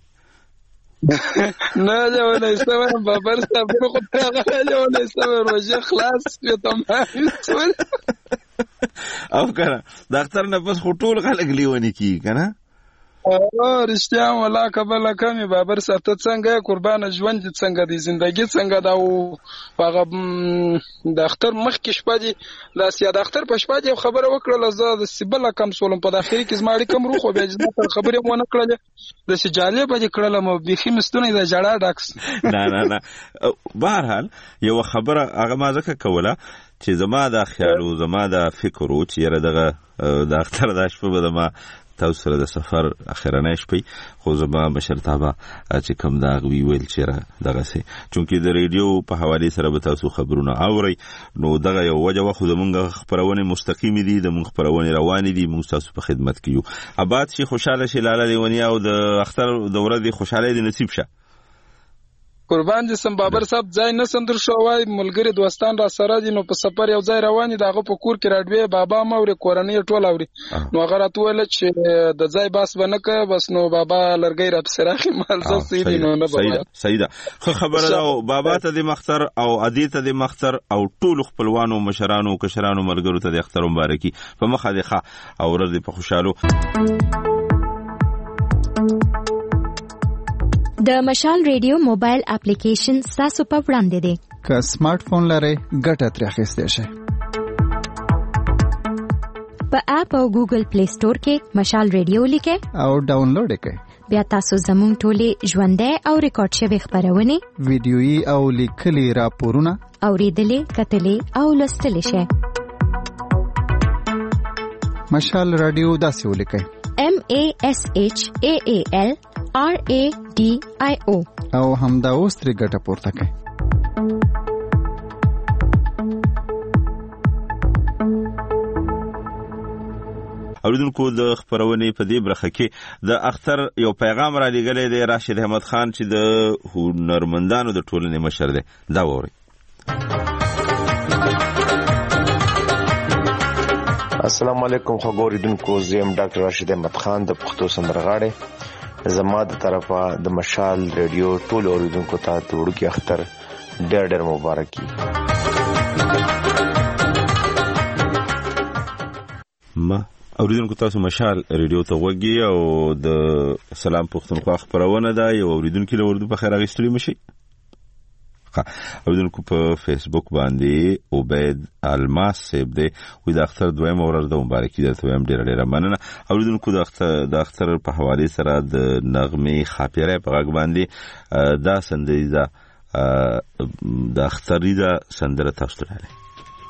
نه لیونه استوم بابر صاحب خو ته لیونه استوم روزه خلاص په تمام او کنه د اختر نه پس خټول خلک لیونه کی کنه او رښتیا ولا قبل کمي بابر صاحب ته څنګه قربان ژوند څنګه دی زندگی څنګه دا او هغه د اختر مخ کې شپه دي د سیاد اختر په شپه دي خبره وکړه زه د سیبل کم سولم په داخلي کې زماړي کم روخ او بیا خبره مونږ کړل د سجاله په دې کړل مو بيخي مستونه د جړه ډاکس نه نه نه بهرحال یو خبره هغه ما ځکه کوله چې زما د خیال او زما د فکر او چې دغه د اختر د شپه به ما تاسو سره د سفر اخرنه شپې خو زما بشرطابه چې کوم دا غوي ویل چې دغه سي چونکی د ریډیو په حواله سره به تاسو خبرونه اوري نو دغه یو وجه خو زمونږ خبرونه مستقیم دي د مونږ خبرونه روان دي مونږ تاسو په خدمت کیو. آباد شي خوشاله شي لاله لیونیا او د اختر د ورځې خوشاله دي نصیب شه. قربان دي سم بابر صاحب ځای نه سندر شوای ملګری دوستان را سره دي نو په سفر یو ځای روان دي دغه په کور کې راډوي بابا ما ور کورنۍ ټول اوري نو هغه راتول چې د ځای باس بنک بس نو بابا لرګي را سراخي مالزه سي نو نه بابا سیدا خو خبره دا بابا ته د مختر او ادي ته د مختر او ټول خپلوانو مشرانو کشرانو ملګرو ته د اختر مبارکي په مخه دي ښه او ورځ په خوشاله. د مشال ریډیو موبایل اپلیکیشن تاسو په وړاندې دی. که سمارټ فون لرئ ګټه ترې اخیستی شئ. په اپ او ګوګل پلی سٹور کې مشال ریډیو لیکئ او ډاونلوډ یې کړئ. بیا تاسو زموږ ټولې ژوندۍ او ریکارډ شوي خبرونه ویډیويي او لیکلي راپورونه اوریدلې کتلې او لوستلې شئ. مشال رادیو داسې ولیکئ M A S H A A L R A D I O او همدا اوس ترې ګټه پورته کړئ. اوریدونکو د خبرونه په دې برخه کې د اختر یو پیغام را لګلې دی راشد احمد خان چې د هنرمندانو د ټولنې مشر دی. دا ووري. السلام علیکم خو ګوریدونکو زم ډاکټر راشد احمد خان د پښتو سندرغاړي زما د طرفه د مشال ریډیو ټول اوریدونکو ته د وړوکی اختر ډېر ډېر مبارکي. ما اوریدونکو تاسو مشال ریډیو ته وګورئ او د سلام پښتونخوا خبرونه ده یو اوریدونکو له اردو په خیر اغستلی مشي. اوریدونکو په فیسبوک باندې عبید الماس سیب دی وی د اختر دویم ورځ د مبارکي درته وایم ډیره ډیره مننه. اوریدونکو د اختر د اختر په حواله سره د نغمه خاطره په غږ باندې دا سندریزه د اختریزه سندره تاسو ته لري.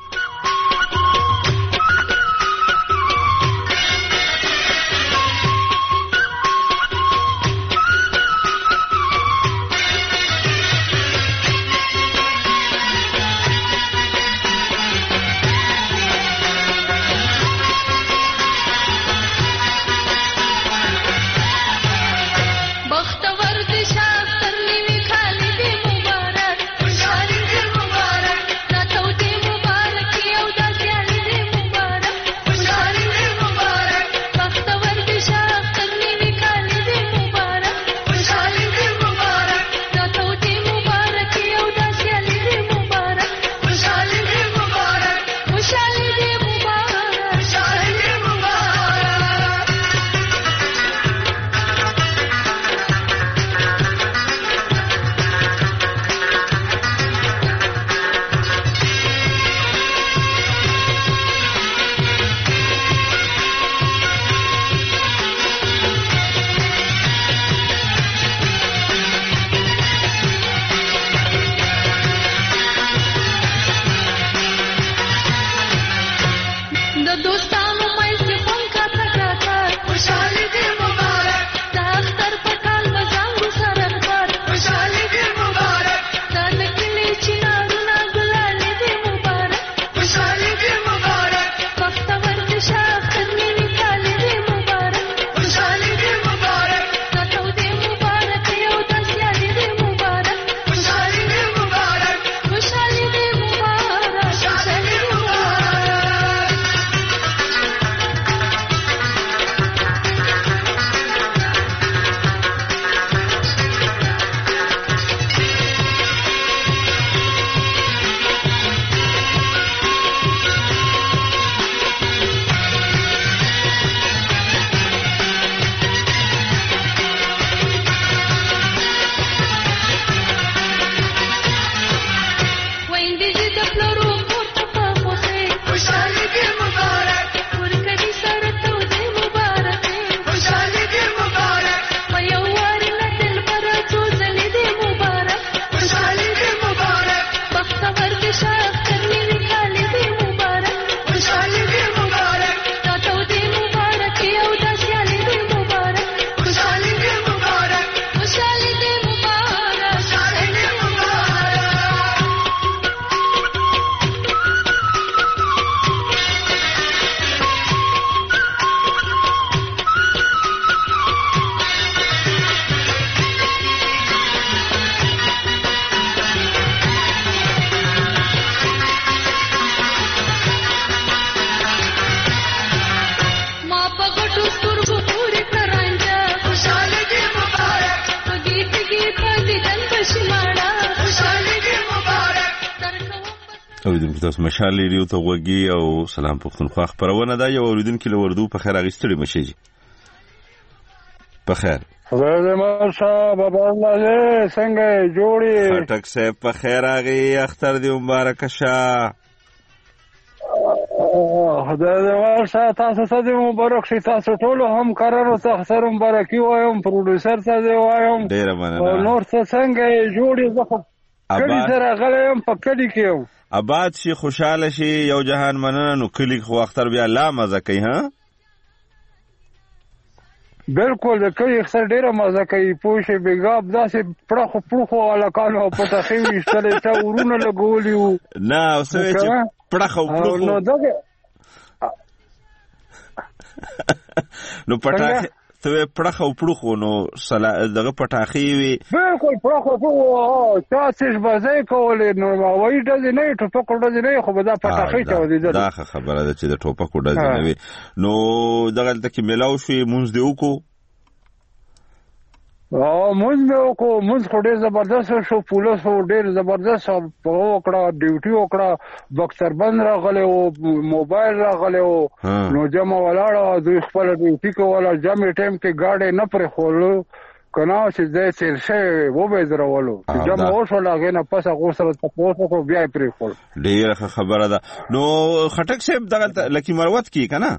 اوریدونکو تاسو مشال ریډیو ته وګورئ او سلام پښتونخوا خبرونه ده یو اوریدونکو له وردو په خیر اغستلی مشي. په خیر زه ما صاحب الله څنګه جوړي خټک صاحب په خیر اغي اختر دی مبارک شه. خدای دې ورشه تاسو ته مبارک شي. تاسو ټول هم قرار ته اختر مبارکي وایم پروډوسر ته وایم ډیر مننه. نور څه څنګه جوړي زه خو کلی سره غلم په کلی کې آباد شي خوشاله شي یو جهان مننه. نو کلی خو اختر بیا لا مزه کوي. ها بالکل د کلی اختر ډیره مزه کوي. پوښي بیګاب داسې پړخو پړخو الکانو په تخې وشتل ته ورونه لګولیو نه اوسه چې پړخو پړخو نو دغه نو پټاخه ته پړخ او پړخ نو دغه پټاخي وي بالکل پړخ او پړخ تاسو بځای کولې نو وایي ډزې نه ټوپک ډزې نه خو به دا پټاخي ته ودی دا خبره ده چې د ټوپک ډزې نه وي نو دغه تل ملاو شي مونږ دی وکړو او مونږ مې وکړو مونږ خو ډېر زبردست شو پولیس خو ډېر زبردست وکړه ډیوټي وکړه بکسربند راغلی و موبایل راغلی و نو جمع ولاړه دوی خپله ډیوټي کوله جمع ټایم کې ګاډی نه پرېښولو که نه چې ځای تېر شوی وبه یې درولو چې جمع وشوله هغې نه پس هغو سره تپوس وکړو بیا یې پرېښول ډېره ښه خبره ده نو خټک صاحب دغه لکي مروت کې که نه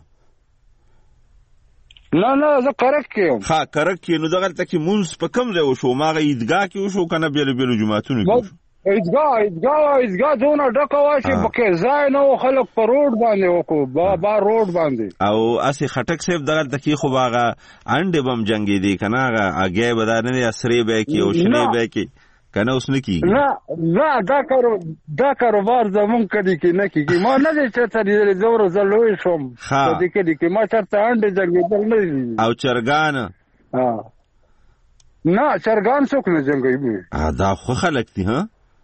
نه نه زه کرک کې یم ښه کرک کې نو دغلته کې مونځ په کوم ځای وشو هماغه عیدګاه کې وشو که نه بېلو بېلو جوماتونو کې وشو عیدګاه عیدګاه عیدګاه دونه ډکه وه چې پکې ځای نه و خلک په روډ باندې وکړو بار روډ باندې او هسې خټک صاحب دغلته کې خو به هغه انډې به هم جنګېدې که نه هغه اګی به دا نه دی سرې به یې کې او شنې به یې کې که نه اوس نه کېږي نه نه دا کارو دا کاروبار زمونږ کلي کې نه کېږي ما نه دی چېرته لیدلی زه ورځ زه لوی شوم په دې کلي کې ما چېرته انډې جنګېدل نه دي او چرګان نه چرګان څوک نه جنګوي دا خو خلک دي ها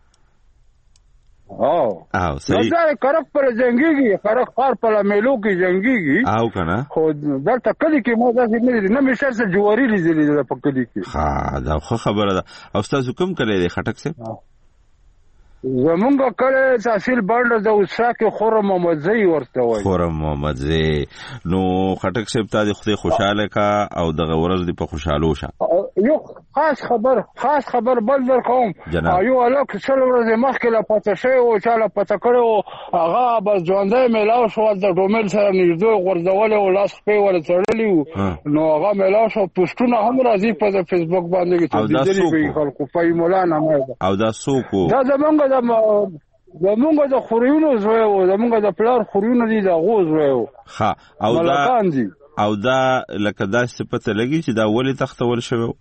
او او صحیح دا کرک پر جنگيږي کرک خار په میلو کې جنگيږي او کنه خو دلته کلی کې مو داسې نه دي نه مې شرط جواري لیدلې په کلی کې ها دا خو خبره ده او تاسو کوم کلی دی خټک صاحب زمونږ کلی تحصیل بانډه د اوسا کې خورم محمدزی ورته وایي خورم محمدزی نو خټک صاحب ته د خدای خوشاله کا او دغه ورځ دی په خوشاله شه یو خاص خبر خاص خبر بل در کوم یو الک څل ورځې مخکې لا پته شوی او چاله پته کړو هغه بس ژوندی میلاو شو د ډومل سره نږدې غورځولې او لاس خپې ور تړلي نو هغه میلاو شو پوسټونه هم راځي په فیسبوک باندې چې دې دې خلکو په مولانا مې او دا څوک دا زمونږ زمونږ د خوريونو زوی و زمونږ د پلار خوريونو دي د غوز زوی و ها او دا او دا لکه داسې پته لګي چې دا ولې تختول شوی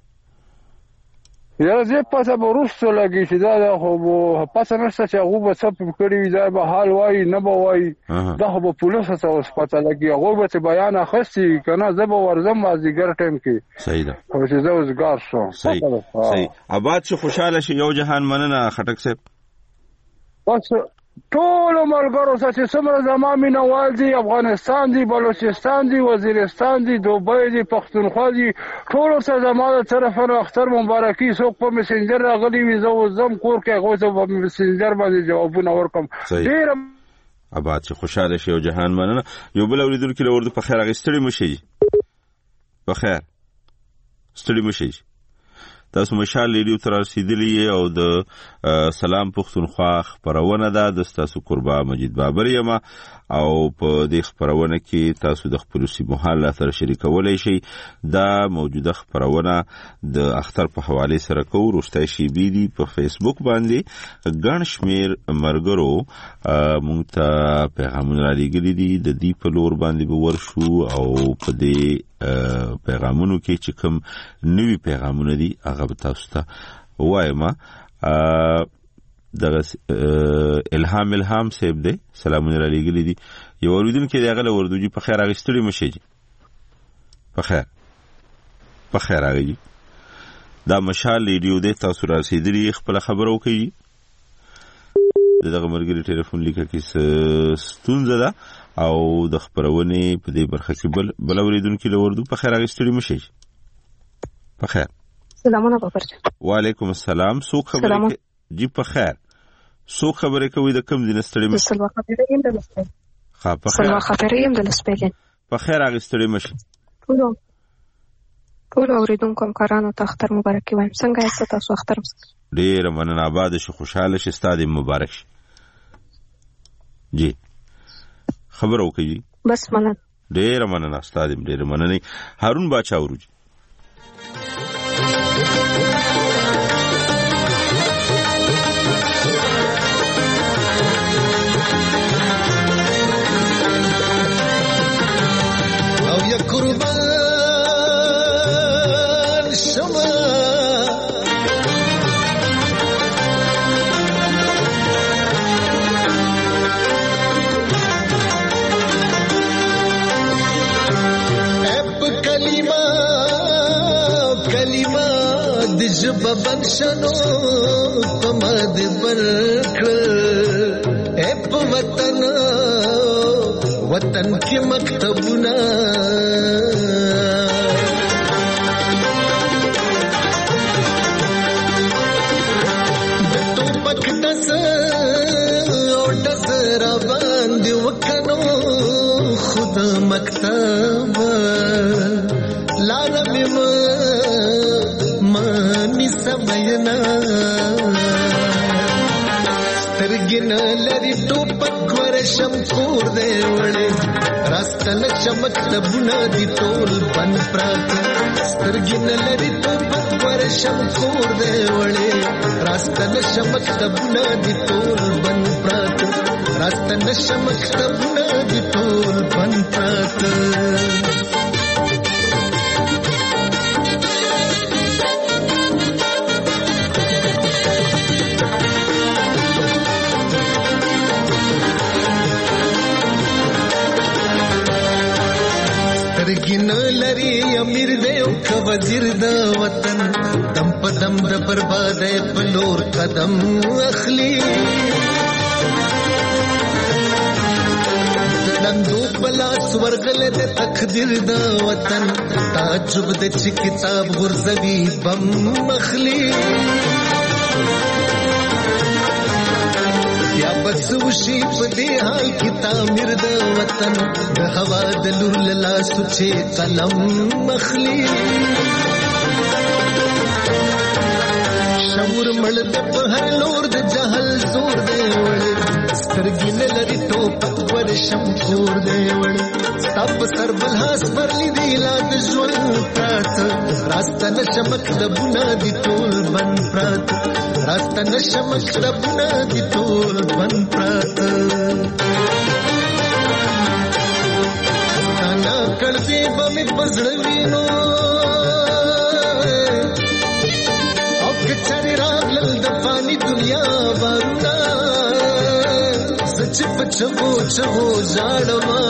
یا زه پته به وروسته لګي چې دا خو پته نشته چې هغه به څه کړی وي دا به حال وایي نه به وایي دا خو به پولیسو ته اوس پته لګي هغوی به چې بیان اخیستي که نه زه به ورځم مازدیګر ټایم کې صحیح ده خو چې زه اوسګار شوم صحیح صحیح اباد شو خوشحاله شي یو جهان مننه خټک صاحب بس ټول ملګرو چې څومره زما مینوال دي افغانستان دي بلوچستان دي وزیرستان دي دوبۍ دي پښتونخوا دي ټولو ته زما د طرفه نه اختر مبارکي څوک په مسنجر راغلي وي زه اوس ځم کور کې هغوی ته په مسنجر باندې جوابونه ورکړم ډېره اباد چې خوشحاله شي یو جهان مننه یو بل اورېدونکي له اردو په خیر هغې ستړي مه شئ په خیر ستړي مه شئ تاسو مشال ریډیو ته رسیدلی او د سلام پښتونخوا خپرونه ده د تاسو قربا مجید بابر یم او په دې خپرونه کې تاسو د خپل سیمو حال سره شریکولای شئ دا موجوده خپرونه د اختر په حواله سره کو روشتای شي بي دي په فیسبوک باندې ګڼ شمیر مرګرو مونږ ته پیغامونه را لېږلي دي د دې په لور باندې به ورشو او په دې پیغامونو کې چې کوم نوي پیغامونه دي هغه به تاسو ته وایم دغه الهام الهام صاحب دی سلامونه را لېږلي دي یو اورېدونکی دی هغه له اردوجي په خیر هغې ستړي مه شئ په خیر په خیر هغې دا مشال ریډیو دی تاسو را رسېدلي خپله خبره وکړئ د دغه ملګري ټلیفون لیکه کې ستونزه ده او د خپرونې په دې برخه کې بل بل اورېدونکي له اردو په خیر هغې ستړي مه شئ په خیر سلامونه بابرجان وعلیکم السلام څوک خبرې کوي جی په خیر څوک خبرې کوي د کوم ځای نه ستړي مه سلوا خبرې یم د لسبیل ښه په خیر سلوا خبرې یم د لسبیل په خیر هغې ستړي مه شئ ټولو ټولو اورېدونکو همکارانو ته اختر مبارکي وایم څنګه یاست تاسو اختر ډېره مننه آباده شي خوشحاله شي ستا دې مبارک شي جی خبر وکړي بس مننه ډېره مننه ستا دې ډېره مننه هارون باچا وروجي kalima بند شنو پما دې برکړ اے په وطن وطن کې مکتبونه د ټوپک دس او دس را باندې وکنو خود مکتب لاره مې مانی سماینا سترګن لري ټوپک ورشم کور دې وړې راستل چمکتبونه دي ټول بن پرات سترګن لري ټوپک ورشم کور دې وړې راستل چمکتبونه دي ټول بن پرات راستل چمکتبونه دي ټول بن پرات سترګین لري امیر دې او ک وزیر د وطن دم په دم د بربادۍ په لور قدم اخلي دندو پلاس ورغله د تقدیر د وطن تعجب د چې کتاب غرزوي بم مخلي یا بس وشي په دې حال کې تعمیر د وطن د هوا د لور لا سوچې قلم مخلي شعور مړ د په هر لور د جهل زور دی وړ سترګې لري ټوپک ورشم کور دی وړ ستپ سر بلحاس برلی دی لا د ژوند پرات راسته نشمک د بنا دی ټول بن پرات راسته نشمک د بنا دی ټول بن پرات انا کړې به مې پزړوینو او کچري راغلل د فانی دنیا باندې سچ پچو چو زړما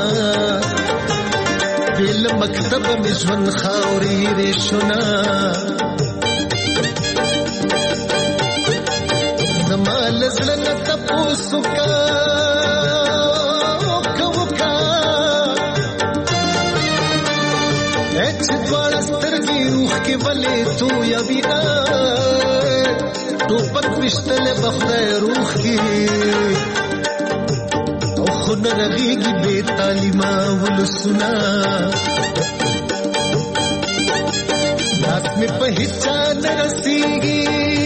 دل مکتب مې ژوند خاوري رښنا زمال زړه تاسو کا کوکا اچ دوړ سترګي روح کې ولې تو یا وینا ټوپک وشتل بخدای روح کې او خود رغيږي بے تعلیمه ولسنا لاس می په هچا نرسيږي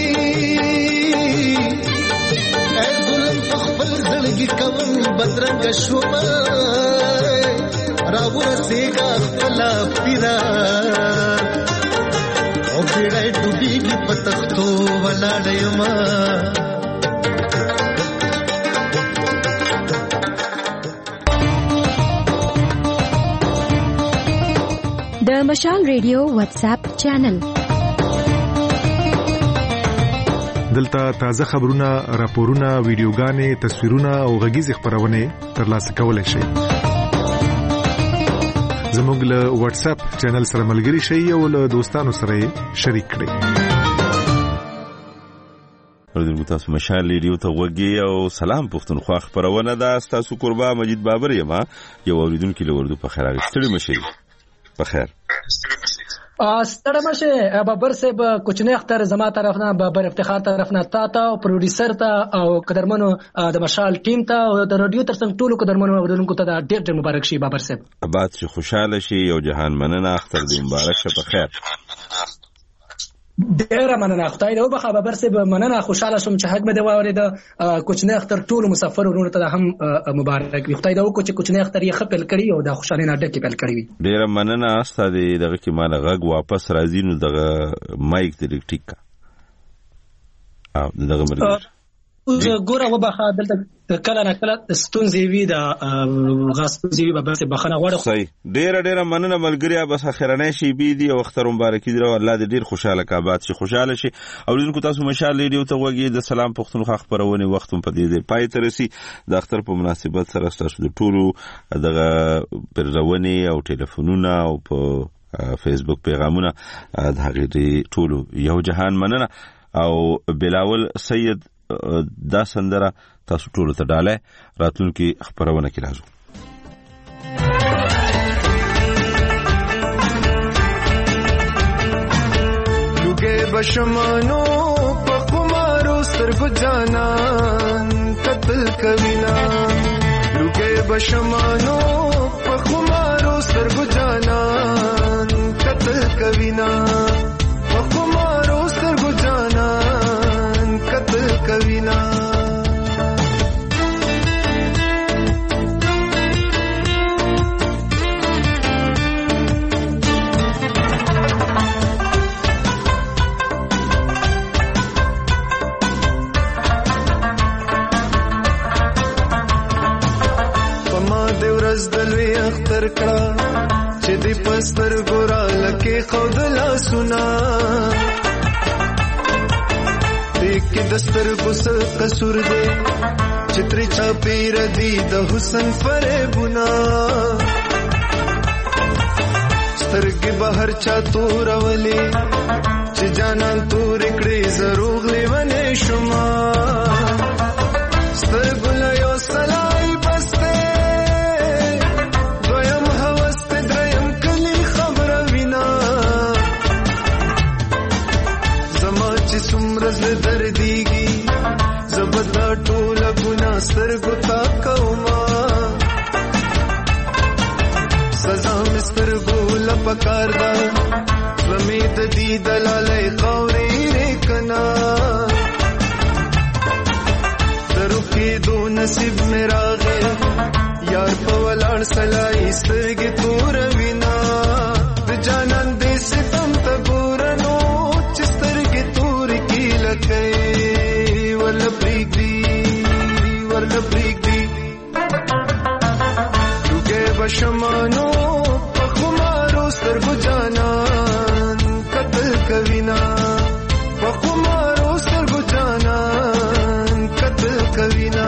اے ظلم خپل زړګي کوم بدرنګ شوما راو رسېګا خپل پیرا او پیړې ډوبېږي په تختو ولاړېما د مشال ریډیو واتس اپ چینل دلته تازه خبرونه، راپورونه، ویډیوګانې، تصویرونه او غږیز خبرونه ترلاسه کولای شئ. زموږ له واتس اپ چینل سره ملګري شئ او له دوستانو سره شریک کړئ. ورته تاسو مشال ریډیو ته وګورئ او سلام پښتونخوا خبرونه ده. تاسو قربا مجید بابر یم یو اوریدونکو له وردو په خیر راغستړي مشي په خیر ستړی مشه بابر صاحب کوچنی اختر زما طرف نه بابر افتخار طرف نه تا ته او پروډوسر ته او قدرمنو د مشال ټیم ته او د رادیو ترڅنګ ټولو قدرمنو اوریدونکو ته ډېر ډېر مبارک شي بابر صاحب. آباد شي، خوشاله شي او جهان مننه اختر دې مبارک شه په خیر. ډېر مننه خدای دې وبخښه بابر صاحب، مننه خوشاله شوم چې حق مې دی واورید. کوچنی اختر ټول مسافر ورونو ته هم مبارک وي. خدای دې وکړي چې کوچنی اختر یې خپل کړی او د خوشالۍ نه ډکه پل کړی وي. ډېر مننه استاد دغه کې مال غږ واپس راځي نو دغه مایک دې ټیک کا او دغه مرګ ګوره وبخښه دلته کله نه کله ستونزې وي د غاښ وي به بخنه غواړم. صحیح ډېر ډېر مننه ملګریا، بس اخرنه شي بي دي او اختر مبارک دي او الله دې ډېر خوشاله کا آباد شي خوشاله شي. او دغه تاسو مشال ریډیو ته وګورئ د سلام پښتونخوا خبرونه وخت په دې ځای پای ته رسي. د اختر په مناسبت سره تاسو د ټولو دغه پرځونې او ټلیفونونه او په فیسبوک پیغامونه د هغې ټولو یو جهان مننه. او بلاول سید دا سندره تاسو ټولو ته ډاله راتلونکي خبرونه کې راځو. لوګي بشمانو په خمارو سترګو جانان قتل کوینا لوګي بشمانو په خمارو سترګو جانان قتل کوینا په خمارو سترګو جانان قتل کوینا دلوي اختر کړه چې دې پستر ګورا لکه خودلا سنا دې کې دستر ګس قصور دې چتري چا پیر دې د حسن فریبنا سترګې بهر چا تور ولې چې جانان تور کړې زروغ لیونه شما سترګو له یو سلای بسته سمرز دردیږي زبدا ټول ګنا سترګو تا کوما سزا مسترګو لپکار دا لمید دی دلاله قوري کنا درو کې دو نصیب میرا غه یار په ولړ سلای سترګې تور وینا د جانان دې ستم ته ګورنو لکه ول پریک دی ول پریک دی لوګي بشمانو په خمارو سترګو جانان قتل کوینا په خمارو سترګو جانان قتل کوینا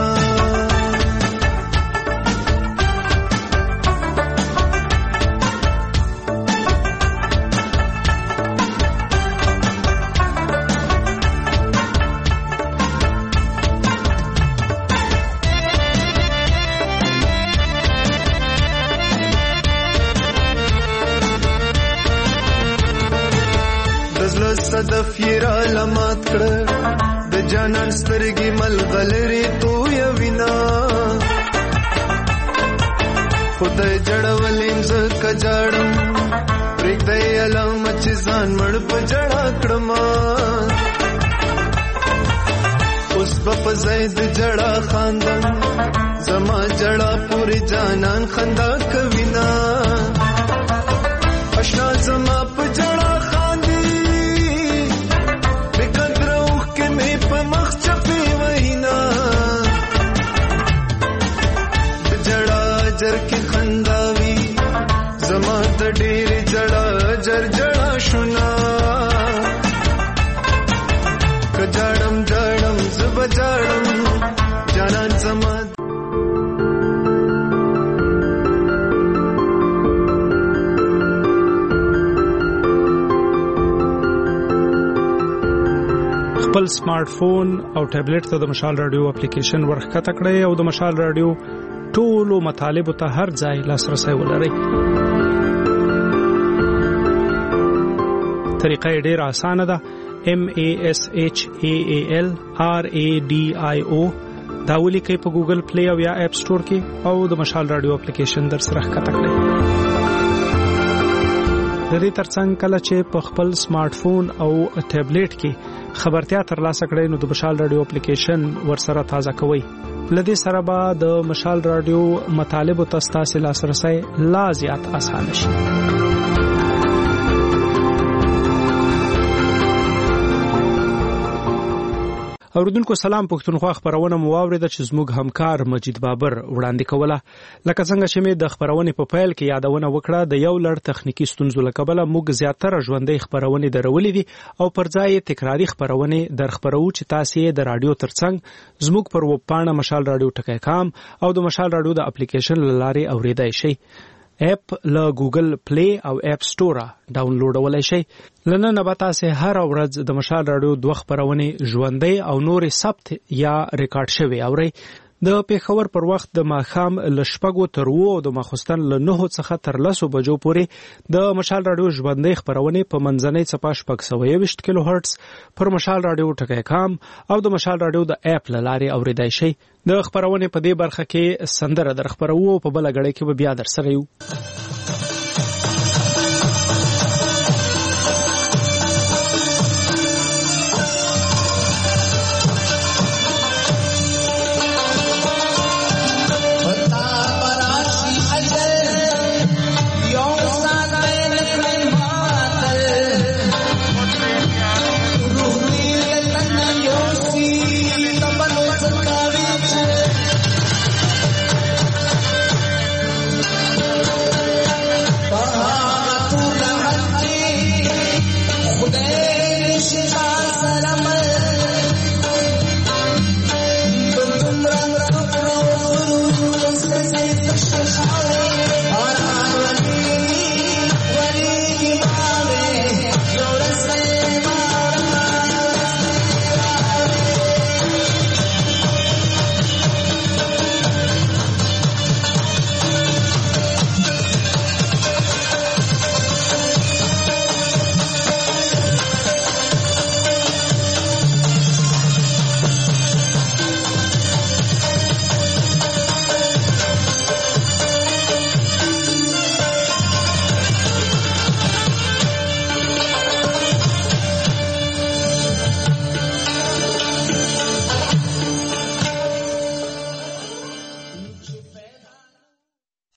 صدف یرا لمات کړه د جانان سترګې ملغلري تو یوینا خدای جړولې ز کجړم پرګدای علم چې ځان مړ په جړا کړم اوس په زید جړا خاندم زما جړا پوری جانان خندا کوینا اشنا زما په جړا जर की खंदावी जमा द ढेर जड़ा जर जड़ा शुना कजाड़म जाड़म जुब जाड़म जानान जमा خپل سمارټ فون او ټابلیټ ته د مشال رادیو اپلیکیشن ورخکته کړئ او د مشال رادیو ټولو مطالبو ته هر ځای لاسرسي ولرئ. طریقه ډیره اسانه ده. M A S H A A L R A D I O دا ولیکئ په ګوګل پلی او یا اپ سٹور کې او د مشال رادیو اپلیکیشن در سره ښکته کړئ. د دې ترڅنګ کله چې په خپل سمارټ فون او ټابلیټ کې خبرتیا ترلاسه کړئ نو د مشال رادیو اپلیکیشن ورسره تازه کوئ. لدې سره به د مشال رادیو مطالبو ته ستاسو لاسرسي لا زیات آسان شي. اوردونکو سلام پښتونخوا خبرونه مو واوریده چې زموږ همکار مجید بابر وړاندې کوله. لکه څنګه چې مې د خبرونې په پیل کې یادونه وکړه د یو لړ تخنیکی ستونزو لکبله موږ زیاتره ژوندۍ خبرونه درولې دي او پر ځای تکراری خبرونه در خبرو چې تاسو د رادیو ترڅنګ زموږ پر وب پاڼه مشال رادیو ټکی کام او د مشال رادیو د اپلیکیشن لارې اوریدای شئ. اپ له ګوګل پلی او اپ سٹور ډاونلوډولای شئ. لنن به تاسو هر ورځ د مشال رادیو دوه خبرونه ژوندۍ او نورې ثبت یا ریکارډ شوي اورئ. د پیښور پر وخت د ماښام له شپږو تر اوو د ماخوستن له نهو څخه تر لسو بجو پورې د مشال رادیو ژوندۍ خبرونه په منځنۍ څپه شپږ سوه یوویشت کیلو هرتز پر مشال رادیو ټکی کام او د مشال رادیو د اپ له لارې اوریدای شئ. د خبرونه په دې برخه کې سندره در خبرو په بل غړي کې به بیا در سره یو. Ahora